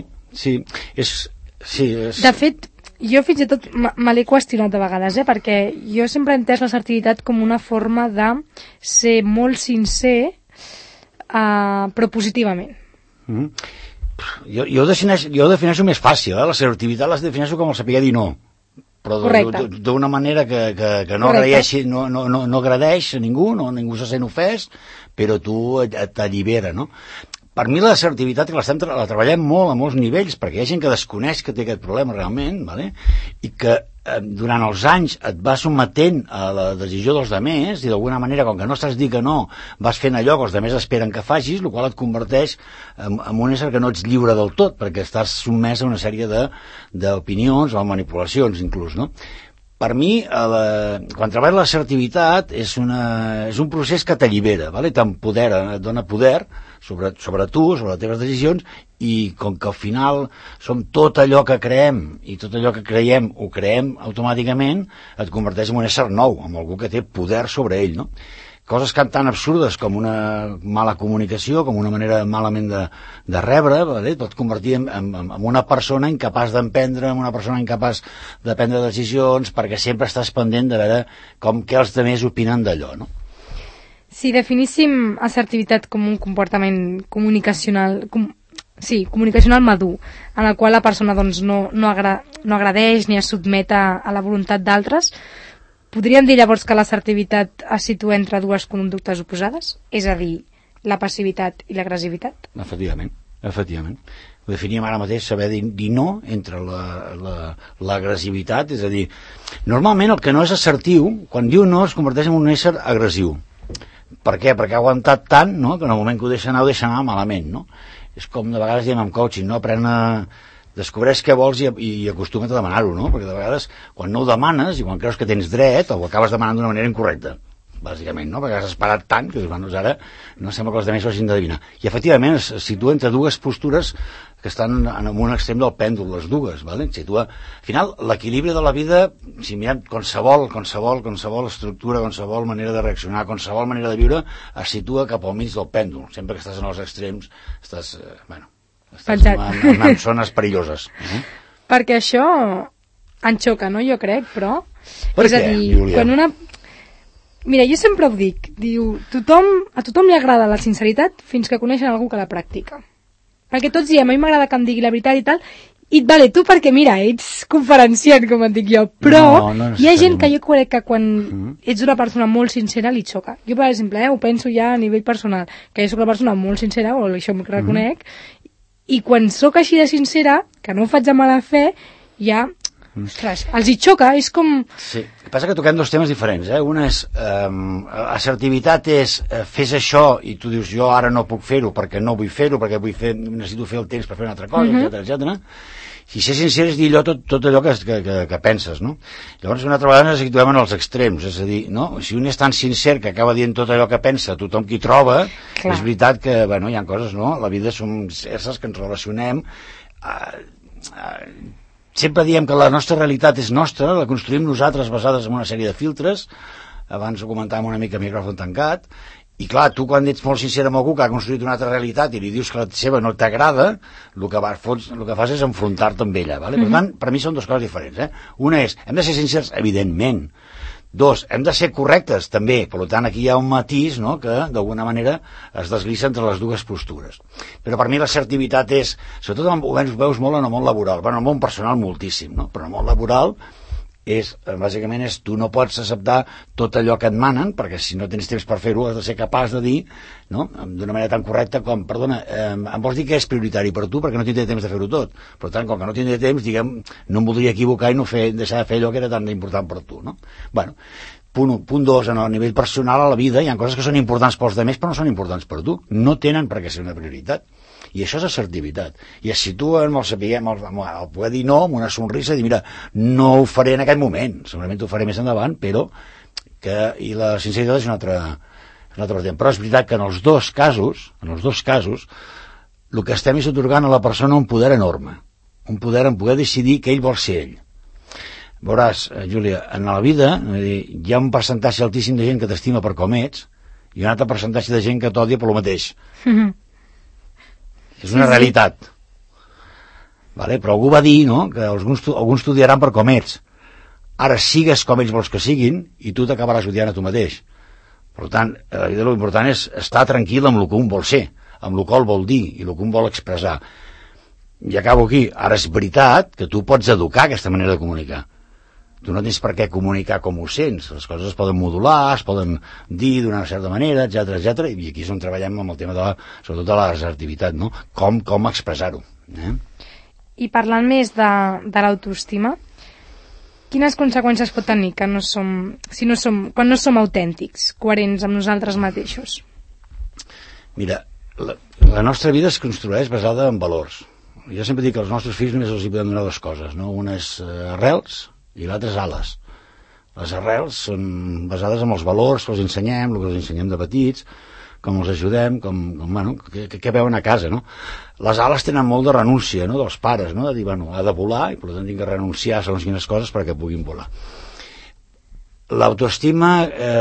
De fet, jo fins i tot me l'he qüestionat de vegades, perquè jo sempre he entès l'assertivitat com una forma de ser molt sincer, però positivament. Jo ho defineixo més fàcil, l'assertivitat la defineixo com el saber dir no, però d'una manera que no agradeix a ningú, ningú se sent ofès, però tu t'allibera, no? Per mi l'assertivitat la treballem molt a molts nivells, perquè hi ha gent que desconeix que té aquest problema realment, i que durant els anys et vas sometent a la decisió dels altres i d'alguna manera, com que no saps dir que no, vas fent allò que els altres esperen que facis, el qual et converteix en un ésser que no ets lliure del tot, perquè estàs sotmès a una sèrie d'opinions o manipulacions inclús, no? per mi, quan treballes l'assertivitat és un procés que t'allibera, vale? T'empodera, et dona poder sobre tu, sobre les teves decisions, i com que al final som tot allò que creem i tot allò que creiem ho creem automàticament, et converteix en un ésser nou, en algú que té poder sobre ell, no? Coses tan absurdes com una mala comunicació, com una manera malament de rebre, vale? Pot convertir en una persona incapaç d'emprendre, en una persona incapaç de prendre decisions, perquè sempre estàs pendent de veure què els altres opinen d'allò, no? Si definíssim assertivitat com un comportament comunicacional madur, en el qual la persona doncs, no agradeix ni es sotmet a la voluntat d'altres, podríem dir llavors que l'assertivitat es situa entre dues conductes oposades? És a dir, la passivitat i l'agressivitat? Efectivament. Ho definíem ara mateix, saber dir no entre l'agressivitat, és a dir, normalment el que no és assertiu, quan diu no, es converteix en un ésser agressiu. Per què? Perquè ha aguantat tant, no?, que en el moment que ho deixa anar malament, no? És com de vegades diem amb coaching, no?, descobreix què vols i acostuma't a demanar-ho, no? Perquè de vegades, quan no ho demanes i quan creus que tens dret, ho acabes demanant d'una manera incorrecta, bàsicament, no? Perquè has esperat tant que ara no sembla que els altres ho hagin d'adivinar. I efectivament es situa entre dues postures que estan en un extrem del pèndol, les dues, ¿vale? Situa, al final, l'equilibri de la vida, si mirem qualsevol estructura, qualsevol manera de reaccionar, qualsevol manera de viure, es situa cap al mig del pèndol. Sempre que estàs en els extrems, estàs en zones perilloses. Perquè això en xoca, no? Jo crec, però... Per què, Júlia? Mira, jo sempre ho dic, a tothom li agrada la sinceritat fins que coneixen algú que la practica. Perquè tots diem, a mi m'agrada que em digui la veritat i tal, i vale, tu perquè mira, ets conferenciant, com et dic jo, però hi ha gent que jo crec que quan ets una persona molt sincera li xoca. Jo, per exemple, ho penso ja a nivell personal, que jo soc una persona molt sincera, o això m'ho reconec, i quan sóc així de sincera, que no ho faig de mala fe, ja, ostres, els hi xoca, és com... Sí, el que passa que toquem dos temes diferents, eh? Una és, assertivitat és, fes això, i tu dius, jo ara no puc fer-ho perquè no vull fer-ho, perquè necessito fer el temps per fer una altra cosa, etcètera. Si ser sincer és dir allò, tot allò que penses, no? Llavors, una altra vegada ens situem en els extrems, és a dir, no? Si un és tan sincer que acaba dient tot allò que pensa, tothom qui troba, clar. És veritat que, bueno, hi ha coses, no? La vida som éssers que ens relacionem, sempre diem que la nostra realitat és nostra, la construïm nosaltres basades en una sèrie de filtres, abans ho comentàvem una mica a micròfon tancat, i clar, tu quan ets molt sincer amb algú que ha construït una altra realitat i li dius que la seva no t'agrada, el que fas és enfrontar-te amb ella, ¿vale? Per tant, per mi són dues coses diferents, eh? Una és, hem de ser sincers, evidentment. Dos, hem de ser correctes, també. Per tant, aquí hi ha un matís, no?, que d'alguna manera es desglissa entre les dues postures. Però per mi l'assertivitat és, sobretot ho veus molt en el món laboral, bueno, en el món personal moltíssim, no? Però en el món laboral bàsicament tu no pots acceptar tot allò que et manen, perquè si no tens temps per fer-ho has de ser capaç de dir, no?, d'una manera tan correcta com, perdona, em vols dir que és prioritari per tu perquè no tindré temps de fer-ho tot. Per tant, com que no tindré temps, diguem, no em voldria equivocar i deixar de fer allò que era tan important per tu, no? Bueno, punt 2, a nivell personal a la vida hi ha coses que són importants pels altres però no són importants per tu, no tenen per què ser una prioritat. I això és assertivitat. I es situa en el poder dir no amb una sonrisa i dir, mira, no ho faré en aquest moment, segurament ho faré més endavant, però i la sinceritat és un altre tema. Però és veritat que en els dos casos, el que estem és atorgant a la persona un poder enorme, un poder en poder decidir que ell vol ser ell. Veuràs, Júlia, en la vida hi ha un percentatge altíssim de gent que t'estima per com ets i un altre percentatge de gent que t'odia per lo mateix. És una realitat. Vale? Però algú va dir, no?, que alguns t'odiaran per com ets. Ara sigues com ells vols que siguin i tu t'acabaràs odiant a tu mateix. Per tant, la vida l'important és estar tranquil amb el que un vol ser, amb el que el vol dir i el que un vol expressar. I acabo aquí. Ara és veritat que tu pots educar aquesta manera de comunicar. Tu no tens per què comunicar com ho sents. Les coses es poden modular, es poden dir d'una certa manera, etcètera, i aquí és on treballem amb el tema sobretot de l'assertivitat, no? Com expressar-ho. I parlant més de l'autoestima, quines conseqüències pot tenir quan no som autèntics, coherents amb nosaltres mateixos? Mira, la nostra vida es construeix basada en valors. Jo sempre dic que als nostres fills només els hi podem donar dues coses, no? Una és arrels i l'altre és ales. Les arrels són basades en els valors que els ensenyem, el que els ensenyem de petits, com els ajudem, bueno, què veuen a casa, no? Les ales tenen molt de renúncia, no?, dels pares, no?, de dir, bueno, ha de volar i per tant tinc que renunciar a segons quines coses perquè puguin volar. L'autoestima,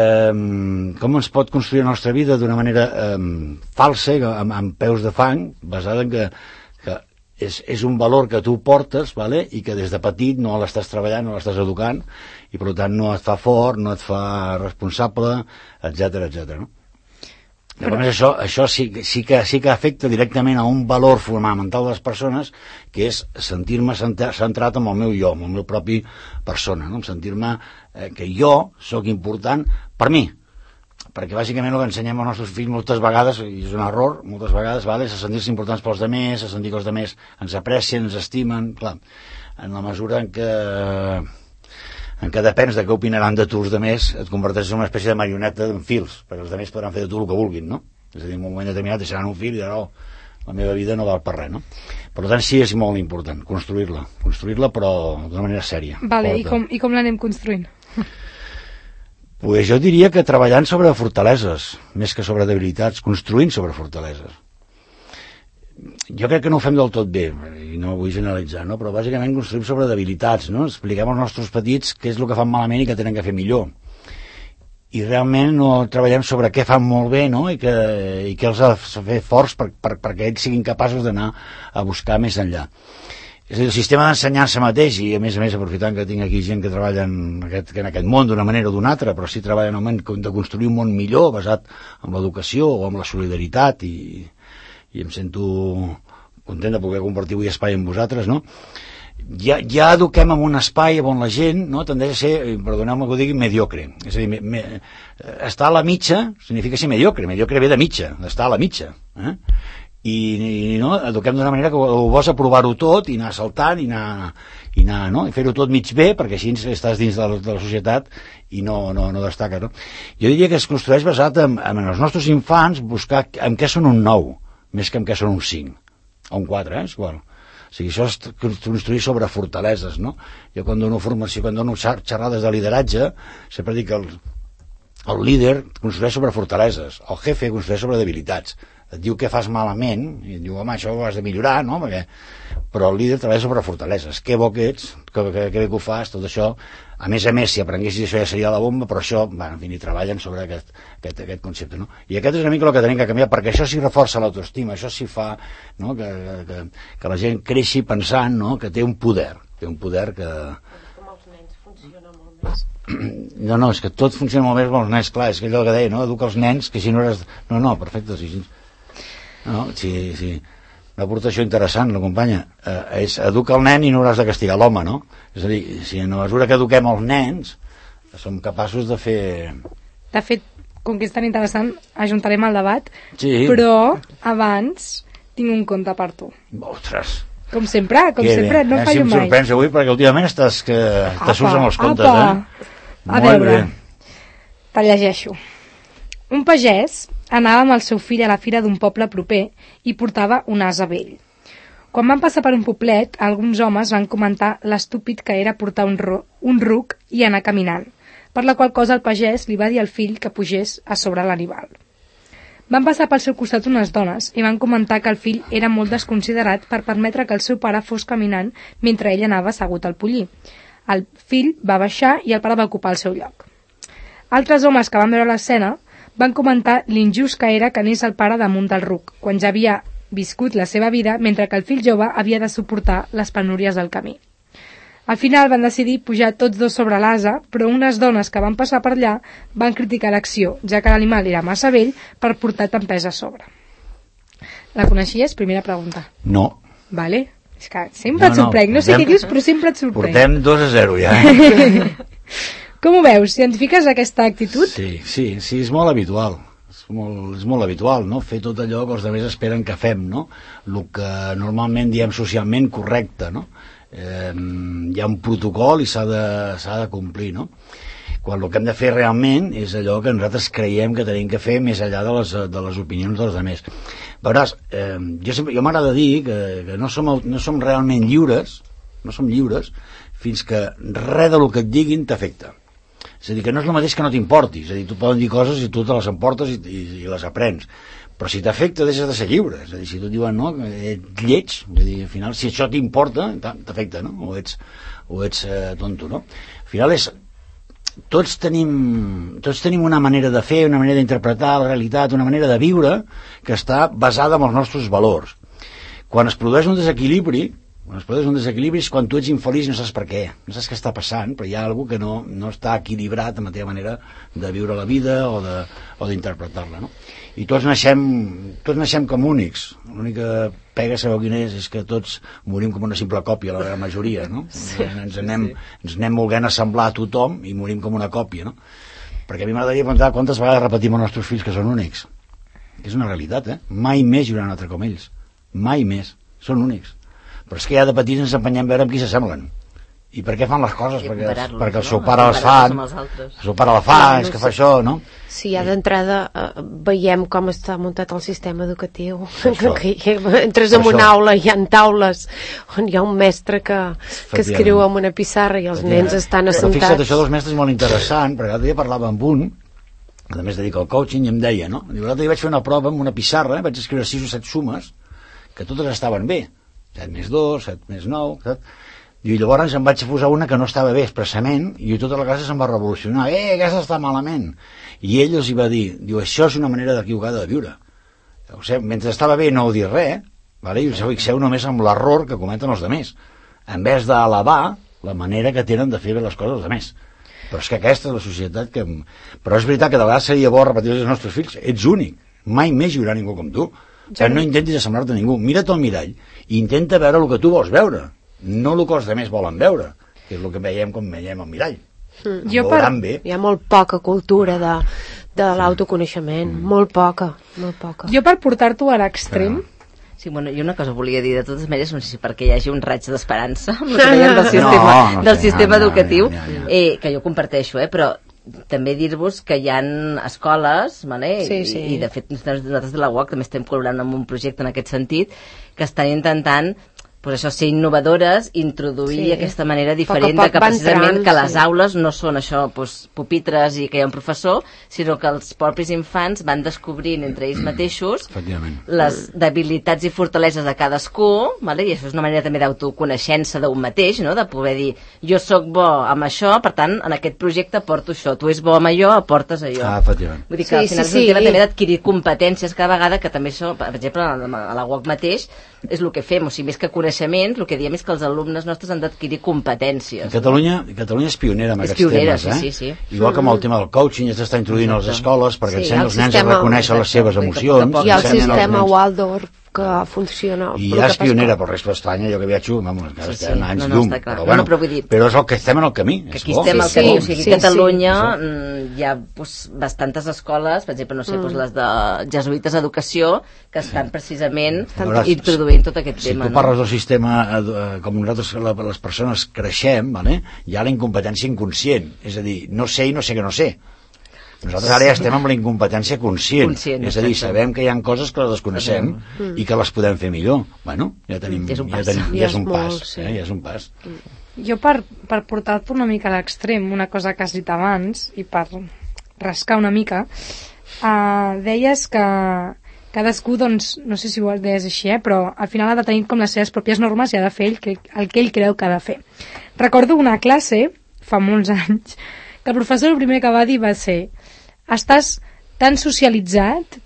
com ens pot construir la nostra vida d'una manera falsa, amb peus de fang, basada en que és un valor que tu portes, vale? I que des de petit no l'estàs treballant, no l'estàs educant, i per tant no et fa fort, no et fa responsable, etc, no? Llavors això sí que afecta directament a un valor fonamental de les persones, que és sentir-me centrat en el meu jo, en el meu propi persona, no? Sentir-me que jo sóc important per mi, perquè bàsicament el que ensenyem als nostres fills moltes vegades, i és un error, moltes vegades, és a sentir-se importants pels demés, a sentir que els demés ens aprecien, ens estimen, clar, en la mesura en què depens de què opinaran de tu els demés, et converteixes en una espècie de marioneta en fils, perquè els demés podran fer de tu el que vulguin, no? És a dir, en un moment determinat deixaran un fil i diran, la meva vida no val per res, no? Per tant, sí, és molt important construir-la però d'una manera sèria. Vale, i com l'anem construint? Pues jo diria que treballant sobre fortaleses, més que sobre debilitats, construint sobre fortaleses. Jo crec que no ho fem del tot bé, i no ho vull generalitzar, no? Però bàsicament construïm sobre debilitats, no? Expliquem als nostres petits què és el que fan malament i què tenen que fer millor. I realment no treballem sobre què fan molt bé, no? I què els ha de fer forts perquè ells siguin capaços d'anar a buscar més enllà. És a dir, el sistema d'ensenyar-se mateix, i a més aprofitant que tinc aquí gent que treballa en aquest món d'una manera o d'una altra, però sí treballa en el món de construir un món millor basat en l'educació o en la solidaritat, i em sento content de poder compartir avui espai amb vosaltres, no? Ja eduquem en un espai on la gent, no, tendeix a ser, perdoneu-me que ho digui, mediocre. És a dir, estar a la mitja significa ser mediocre ve de mitja, d'estar a la mitja. I no, eduquem d'una manera que ho vols aprovar-ho tot i anar saltant i anar, no? I fer-ho tot mig bé, perquè així estàs dins de la societat i no destaques, no? Jo diria que es construeix basat en els nostres infants buscar en què són un 9, més que en què són un 5 o un 4, és igual. O sigui, això és construir sobre fortaleses, no? Jo quan dono formació, quan dono xerrades de lideratge, sempre dic que el líder construeix sobre fortaleses, el jefe construeix sobre debilitats. Et diu què fas malament, i et diu, home, això ho has de millorar, no? Però el líder treballa sobre fortaleses. Que bo que ets, que bé que ho fas, tot això. A més, si aprenguessis això ja seria la bomba, però això, en fi, treballen sobre aquest concepte, no? I aquest és una mica el que tenim que canviar, perquè això sí reforça l'autoestima, això sí fa, no?, que la gent creixi pensant, no?, que té un poder que... Com els nens funciona molt més. No, és que tot funciona molt més amb els nens, clar, és allò que deia, no?, educa els nens, que si no eres... No, perfecte, sí. No, sí. Una aportació interessant, la companya. És educa el nen i no hauràs de castigar l'home, no? És a dir, si en la mesura que eduquem els nens, som capaços de fer... De fet, com que és tan interessant, ajuntarem el debat, sí. Però abans tinc un conte per tu. Ostres! Com sempre, no fallo mai. Em sorprens avui, perquè últimament t'assuts amb els contes, A veure, te llegeixo. Un pagès anava amb el seu fill a la fira d'un poble proper i portava un ase vell. Quan van passar per un poblet, alguns homes van comentar l'estúpid que era portar un ruc i anar caminant, per la qual cosa el pagès li va dir al fill que pugés a sobre l'animal. Van passar pel seu costat unes dones i van comentar que el fill era molt desconsiderat per permetre que el seu pare fos caminant mentre ell anava assegut al pollí. El fill va baixar i el pare va ocupar el seu lloc. Altres homes que van veure l'escena van comentar l'injust que era que anés el pare damunt del ruc, quan ja havia viscut la seva vida, mentre que el fill jove havia de suportar les penúries del camí. Al final van decidir pujar tots dos sobre l'ase, però unes dones que van passar per allà van criticar l'acció, ja que l'animal era massa vell per portar tant pes a sobre. La coneixies? Primera pregunta. No. Vale. És que sempre et sorprenc. No sé què dius, però sempre et sorprenc. Portem 2-0 ja. Com ho veus? Identifiques aquesta actitud? Sí, és molt habitual. És molt habitual, no? Fer tot allò que els altres esperen que fem, no? El que normalment diem socialment correcte, no? Hi ha un protocol i s'ha de complir, no? Quan el que hem de fer realment és allò que nosaltres creiem que tenim que fer més enllà de les opinions dels altres. Veuràs, jo m'agrada dir que no som realment lliures, no som lliures fins que res del que et diguin t'afecta. És a dir, que no és el mateix que no t'importi. És a dir, tu poden dir coses i tu te les emportes i les aprens. Però si t'afecta, deixes de ser lliure. És a dir, si tu et diuen, no, ets lleig, és a dir, al final, si això t'importa, t'afecta, no? O ets tonto, no? Al final tots tenim una manera de fer, una manera d'interpretar la realitat, una manera de viure que està basada en els nostres valors. Quan es produeix un desequilibri és quan tu ets infeliç i no saps per què, no saps què està passant, però hi ha alguna que no està equilibrat amb la teva manera de viure la vida o d'interpretar-la, no? I tots naixem com únics. L'única pega, sabeu quina és que tots morim com una simple còpia, la gran majoria, no? Sí, ens anem volent assemblar a tothom i morim com una còpia, no? Perquè a mi m'agradaria preguntar quantes vegades repetim als nostres fills que són únics. Que és una realitat, Mai més hi haurà un altre com ells. Mai més. Són únics. Però és que ja de petits ens empenyem a veure amb qui s'assemblen. I per què fan les coses? Perquè el seu pare les fa, el seu pare la fa, és que fa això, no? Sí, ja d'entrada veiem com està muntat el sistema educatiu. Entres en una aula, hi ha taules on hi ha un mestre que escriu amb una pissarra i els nens estan assentats. Fixa't, això dels mestres és molt interessant, perquè l'altre dia parlava amb un que també es dedica al coaching i em deia, no? L'altre dia vaig fer una prova amb una pissarra, vaig escriure 6 o 7 sumes que totes estaven bé, 7 més 2, 7 més 9, saps? I llavors em vaig posar una que no estava bé expressament i tota la classe se'm va revolucionar. Aquesta està malament. I ell els hi va dir, això és una manera equivocada de viure. O sigui, mentre estava bé no heu dit res, vale? I us fixeu només amb l'error que cometen els altres, en vez d'elevar la manera que tenen de fer bé les coses als altres. Però és que aquesta és la societat que... Però és veritat que de vegades seria bo repetir als nostres fills, ets únic, mai més hi haurà ningú com tu. Que no intentis assemblar-te a ningú, mira't al mirall i intenta veure el que tu vols veure, no el que els altres volen veure, que és el que veiem quan veiem al mirall. Hi ha molt poca cultura de l'autoconeixement, molt poca. Jo per portar-t'ho a l'extrem... Sí, bueno, jo una cosa volia dir, de totes maneres, no sé si perquè hi hagi un raig d'esperança amb el que veiem del sistema educatiu, que jo comparteixo, però també dir-vos que hi ha escoles, vale? Sí. I de fet nosaltres de la UOC també estem col·laborant amb un projecte en aquest sentit, que estan intentant pues això, ser innovadores, introduir aquesta manera diferent de que precisament que les aules no són això, pues, pupitres i que hi ha un professor, sinó que els propis infants van descobrint entre ells mateixos les debilitats i fortaleses de cadascú, vale? I això és una manera també d'autoconeixença d'un mateix, no? De poder dir, jo sóc bo amb això, per tant, en aquest projecte aporto això, tu és bo amb allò, aportes allò. Vull dir que al final és un tema també d'adquirir competències cada vegada, que també això, per exemple, a la UOC mateix, és el que fem, o sigui, més que coneixements, el que diem és que els alumnes nostres han d'adquirir competències. Catalunya és pionera en aquests temes, sí. Igual que amb el tema del coaching, ja s'està introduint a les escoles perquè ensenyen els nens a reconèixer les seves emocions. I el sistema Waldorf que funciona. I ja és pionera pel resta d'Espanya, jo que viatjo, encara estem anys llum, però és el que estem en el camí. Que aquí estem al camí, o sigui, a Catalunya hi ha bastantes escoles, per exemple, no sé, les de jesuïtes d'educació, que estan precisament introduint tot aquest tema. Si tu parles del sistema, com nosaltres, les persones creixem, hi ha la incompetència inconscient, és a dir, no sé i no sé que no sé. Nosaltres ara ja estem amb la incompetència conscient, és a dir, sabem que hi ha coses que les desconeixem i que les podem fer millor. Bueno, ja és un pas. Jo per portar-te una mica a l'extrem, una cosa que has dit abans, i per rascar una mica, deies que cadascú, doncs, no sé si ho deies així, però al final ha de tenir com les seves pròpies normes i ha de fer el que ell creu que ha de fer. Recordo una classe, fa molts anys, que el professor el primer que va dir va ser: estàs tan socialitzat,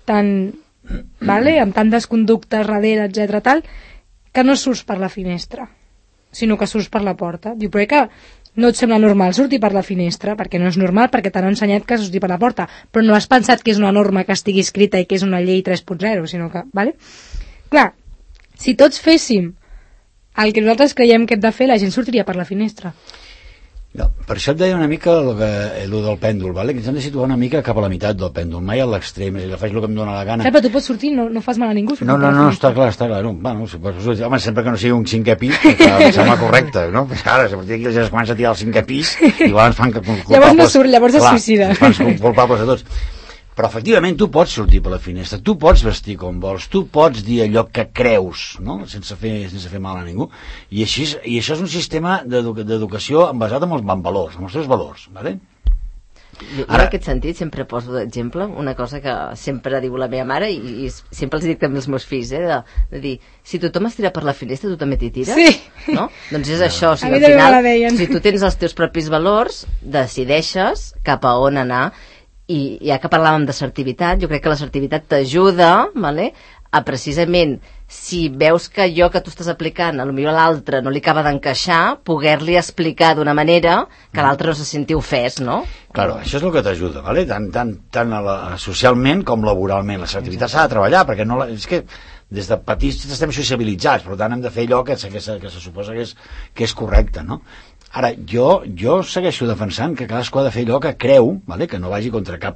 amb tantes conductes darrere, etc tal, que no surts per la finestra, sinó que surts per la porta. Diu, però que no et sembla normal sortir per la finestra? Perquè no és normal, perquè t'han ensenyat que sortir per la porta, però no has pensat que és una norma que estigui escrita i que és una llei 3.0, sinó que, clar, si tots féssim el que nosaltres creiem que hem de fer, la gent sortiria per la finestra. No, per això et deia una mica el del pèndol, que ens hem de situar una mica cap a la meitat del pèndol, mai a l'extrem, és a dir, faig el que em dóna la gana. Però tu pots sortir, no fas mal a ningú. No, està clar. Bueno, home, sempre que no sigui un 5è pis, que em sembla correcte, no? Ara, a partir d'aquí la gent es comença a tirar al 5è pis, igual ens fan culpables. Llavors no surt, llavors es suïcida. Ens fan culpables a tots. Però efectivament tu pots sortir per la finestra, tu pots vestir com vols, tu pots dir allò que creus, no? sense fer mal a ningú, i això és un sistema d'educació basat en valors, en els teus valors, vale? Jo en aquest sentit sempre poso d'exemple una cosa que sempre diu la meva mare i sempre els dic també als meus fills, de dir, si tothom es tira per la finestra, tu també t'hi tires? Sí. No? Doncs és això, o sigui, al final, si tu tens els teus propis valors, decideixes cap a on anar, i ja que parlàvem d'assertivitat, jo crec que l'assertivitat t'ajuda, vale? A precisament, si veus que allò que tu estàs aplicant a l'altre no li acaba d'encaixar, poder-li explicar d'una manera que l'altre no se senti ofès, no? Claro, això és el que t'ajuda, ¿vale? tant socialment com laboralment. L'assertivitat s'ha de treballar, perquè no és que des de petits estem sociabilitzats, per tant hem de fer allò que se suposa que és correcte, no? Ara, jo segueixo defensant que cadascú ha de fer allò que creu, ¿vale? Que no vagi contra cap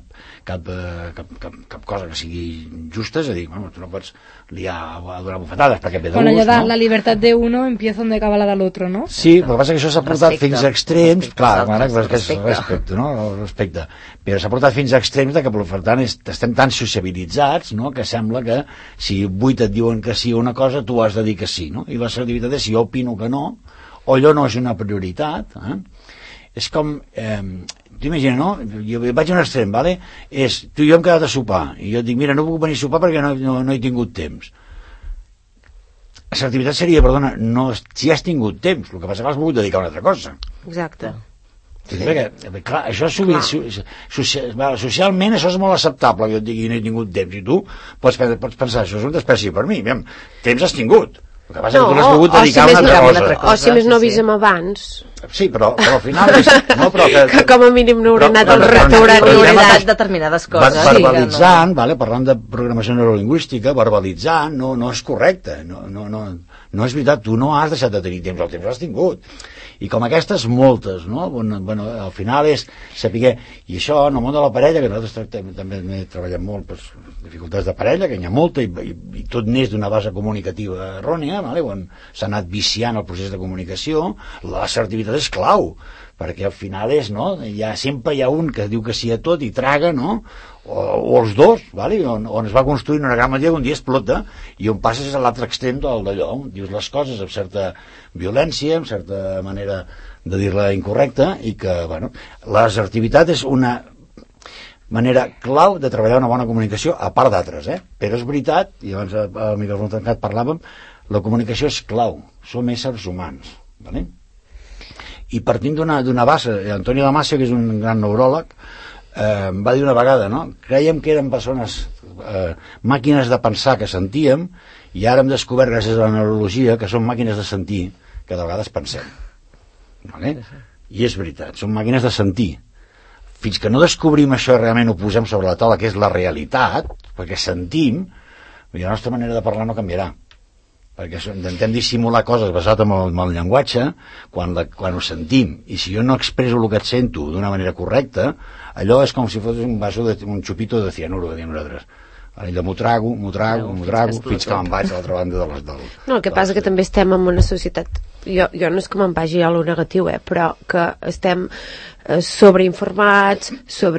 cosa que sigui justa, és a dir, bueno, tu no pots liar a donar bufetades perquè ve de bueno, gust, no? La llibertat de uno empieza donde acaba la del otro, ¿no? Sí, el que passa que això s'ha portat fins a extrems, clar, que és respecte, no? Respecte. Però s'ha portat fins a extrems que, per tant, estem tan sociabilitzats, no?, que sembla que si 8 et diuen que sí a una cosa, tu has de dir que sí, no? I l'assertivitat és si jo opino que no, o allò no és una prioritat, és com, t'imagina, no? Jo vaig a un extrem, ¿vale? És, tu i jo hem quedat a sopar, i jo et dic, mira, no puc venir a sopar perquè no he tingut temps. Assertivitat seria, perdona, no, si has tingut temps, el que passa que has volgut dedicar a una altra cosa. Exacte. Perquè, clar, això socialment això és molt acceptable, que jo et digui no he tingut temps, i tu pots pensar, això és un despreci per mi, temps has tingut. El que passa que tu l'has volgut dedicar a una altra cosa. O si més no avisem abans. Sí, però al final no, però que com a mínim no haurà anat al restaurant, no haurà anat determinades coses. Verbalitzant, parlant de programació neurolingüística, verbalitzant no és correcte, no és veritat, tu no has deixat de tenir temps, el temps l'has tingut. I com aquestes moltes, no? Bueno, al final és saber, i això en el món de la parella, que nosaltres també treballem molt, pues, dificultats de parella, que n'hi ha molta, i tot n'és d'una base comunicativa errònia, vale? On s'ha anat viciant el procés de comunicació, l'assertivitat és clau, perquè al final és, no? Sempre hi ha un que diu que sí a tot i traga, no? O els dos, vale? On es va construint una gran majoria que un dia explota i on passes a l'altre extrem d'allò, dius les coses amb certa violència, amb certa manera de dir-la incorrecta, i que, bueno, l'assertivitat és una manera clau de treballar una bona comunicació, a part d'altres, però és veritat, i abans al micròfon tancat parlàvem, la comunicació és clau, som éssers humans, vale? I partint d'una base, Antonio Damasio, que és un gran neuròleg, va dir una vegada, no? Crèiem que eren persones, màquines de pensar que sentíem, i ara hem descobert, gràcies a la neurologia, que són màquines de sentir, que de vegades pensem. Vale? I és veritat, són màquines de sentir. Fins que no descobrim això i realment ho posem sobre la taula, que és la realitat, perquè sentim, la nostra manera de parlar no canviarà. Perquè intentem dissimular coses basat en el llenguatge quan ho sentim, i si jo no expresso el que et sento d'una manera correcta, allò és com si fos un xupito de cianuro, que diem nosaltres. Allò m'ho trago, fins que me'n vaig a l'altra banda del... No, el que passa que també estem en una societat, jo no és que me'n vagi a lo negatiu, però que estem sobreinformats,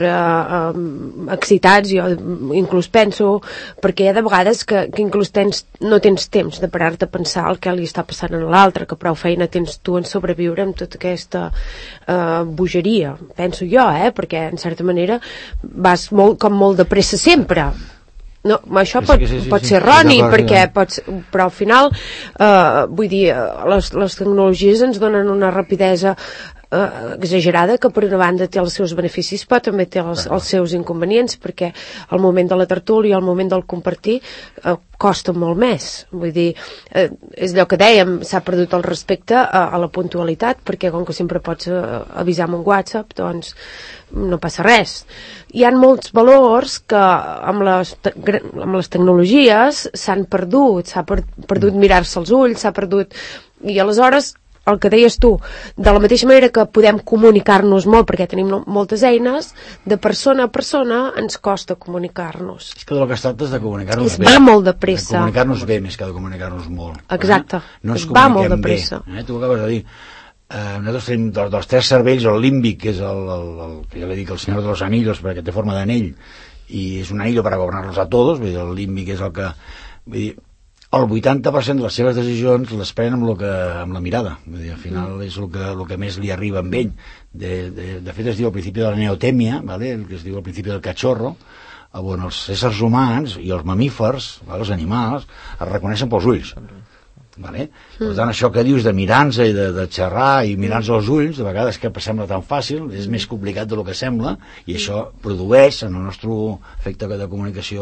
excitats, jo inclús penso, perquè hi ha de vegades que inclús no tens temps de parar-te a pensar el que li està passant a l'altre, que prou feina tens tu en sobreviure amb tota aquesta bogeria, penso jo, perquè en certa manera vas molt de pressa sempre. No, això pot ser erroni, però al final vull dir, les tecnologies ens donen una rapidesa exagerada que per una banda té els seus beneficis però també té els seus inconvenients, perquè al moment de la tertúlia, al moment del compartir costa molt més, vull dir és allò que dèiem, s'ha perdut el respecte a la puntualitat, perquè com que sempre pots avisar amb un WhatsApp, doncs no passa res. Hi ha molts valors que amb les tecnologies s'han perdut, s'ha perdut mirar-se als ulls, s'ha perdut, i aleshores el que deies tu, de la mateixa manera que podem comunicar-nos molt perquè tenim moltes eines, de persona a persona ens costa comunicar-nos. És que del que es tracta és de comunicar-nos bé. Va molt de pressa. De comunicar-nos bé més que de comunicar-nos molt. Exacte, no ens va molt de pressa. Tu ho acabes de dir. Nosaltres tenim dels 3 cervells, el límbic, que és el que jo li dic el senyor de los anillos, perquè té forma d'anell, i és un anillo para gobernarlos a todos, vull dir, el límbic és el que... Vull dir, el 80% de les seves decisions les pren amb la mirada. Vull dir, al final és el que més li arriba amb ell. De fet es diu al principi de la neotèmia, ¿vale? El que es diu al principi del cachorro, on els éssers humans i els mamífers, ¿vale? Els animals, es reconeixen pels ulls. ¿Vale? Per tant, això que dius de mirar-nos i de xerrar i mirar-nos als ulls, de vegades que sembla tan fàcil, és més complicat del que sembla, i això produeix en el nostre efecte de comunicació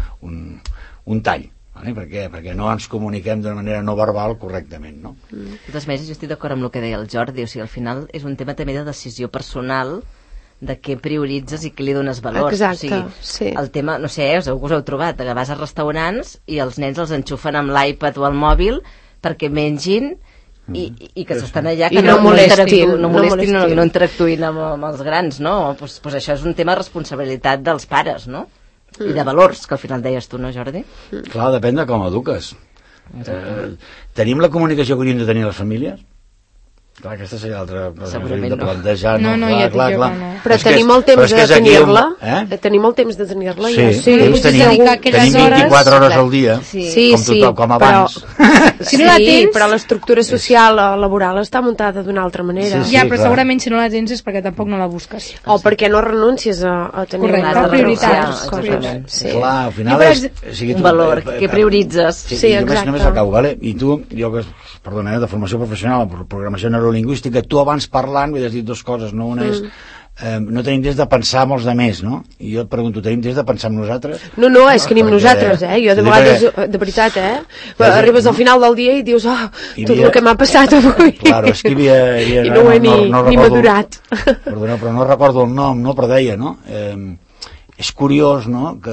un tall. ¿Vale? Perquè no ens comuniquem de manera no verbal correctament, no? De totes maneres, jo estic d'acord amb el que deia el Jordi, o sigui, al final és un tema també de decisió personal, de què prioritzes i què li dones valor. Exacte, o sigui, sí. El tema, no sé, segur que us heu trobat, que vas a restaurants i els nens els enxufen amb l'iPad o el mòbil perquè mengin i que s'estan allà que no molestin, no interactuïn amb els grans, no? Pues això és un tema de responsabilitat dels pares, no? I de valors, que al final deies tu, no, Jordi? Clar, depèn de com eduques. Tenim la comunicació que hauríem de tenir les famílies? Clar, aquesta seria l'altra segurament de plantejar. No, ja t'ho dic, no. Però tenim el temps de tenir-la. Tenim el temps de tenir-la. Sí, tenim 24 hores al dia, com abans. Si no la tens... però l'estructura social laboral està muntada d'una altra manera. Ja, però segurament si no la tens és perquè tampoc no la busques. O perquè no renuncies a tenir una prioritat. Clar, al final és un valor, què prioritzes. Sí, exacte. Només acabo, vale? I tu, jo que, perdona, de formació professional, programació neurolingüística, tu abans parlant m'hi has dit dues coses, no? Una és no tenim temps de pensar amb els altres, no? I jo et pregunto, tenim temps de pensar en nosaltres? No, és que ni amb nosaltres, Jo de vegades, de veritat, arribes al final del dia i dius, tot el que m'ha passat avui. Claro, és que hi havia i no ho he ni madurat. Perdona, però no recordo el nom, no? Però deia, no? És curiós, no?, que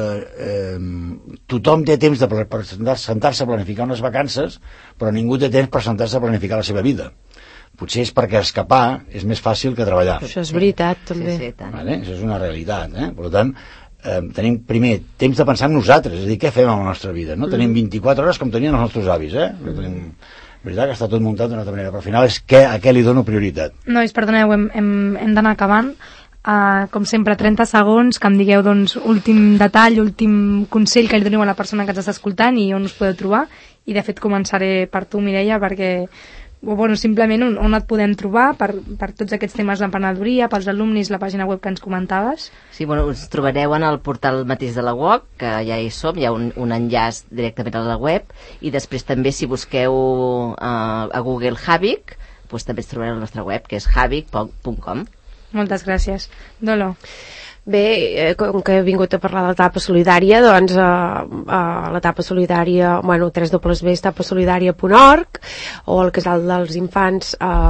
tothom té temps per sentar-se a planificar unes vacances, però ningú té temps per sentar-se a planificar la seva vida. Potser és perquè escapar és més fàcil que treballar. Això és veritat, també. Vale? Això és una realitat, Per tant, tenim primer temps de pensar en nosaltres, és a dir, què fem amb la nostra vida, no? Tenim 24 hores com tenien els nostres avis, Tenim... veritat que està tot muntat d'una altra manera, però al final és a què li dono prioritat. Nois, perdoneu, hem d'anar acabant. Com sempre, 30 segons, que em digueu últim detall, últim consell que li doniu a la persona que ens està escoltant i on us podeu trobar. I de fet començaré per tu, Mireia, perquè simplement on et podem trobar per tots aquests temes d'emprenedoria, pels alumnis, la pàgina web que ens comentaves. Sí, us trobareu en el portal mateix de la UOC, que ja hi som, hi ha un enllaç directament a la web, i després també si busqueu a Google Havik, també es trobareu a la nostra web, que és havik.com. Moltes gràcies. Dolo. Bé, com que he vingut a parlar de l'etapa solidària, doncs l'etapa solidària, www.etapasolidària.org, o el Casal dels Infants,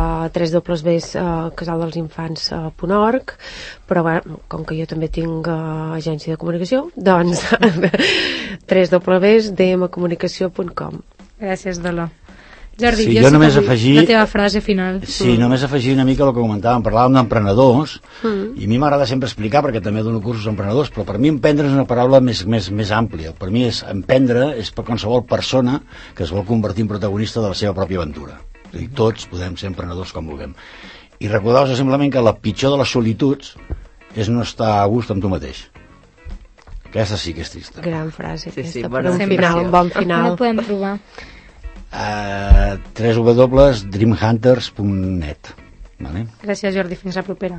www.casaldelsinfants.org, però com que jo també tinc agència de comunicació, doncs www.dmcomunicació.com. Gràcies, Dolo. Jordi, jo només afegir la teva frase final. Sí, només afegir una mica el que comentàvem, parlàvem d'emprenedors, i a mi m'agrada sempre explicar, perquè també dono cursos a emprenedors, però per mi emprendre és una paraula més àmplia. Per mi emprendre és per qualsevol persona que es vol convertir en protagonista de la seva pròpia aventura. És a dir, tots podem ser emprenedors com vulguem. I recordeu-vos simplement que la pitjor de les solituds és no estar a gust amb tu mateix. Aquesta sí que és trista. Gran frase, aquesta, per un bon final. On el podem trobar? www.dreamhunters.net. Vale? Gràcies, Jordi, fins la propera.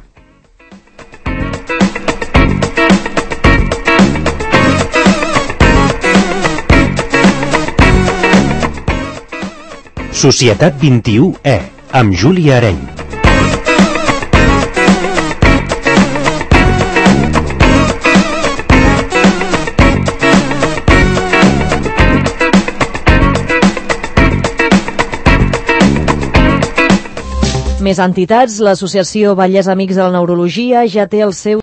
Societat 21E, amb Júlia Areny. Més entitats, l'associació Vallès Amics de la Neurologia ja té el seu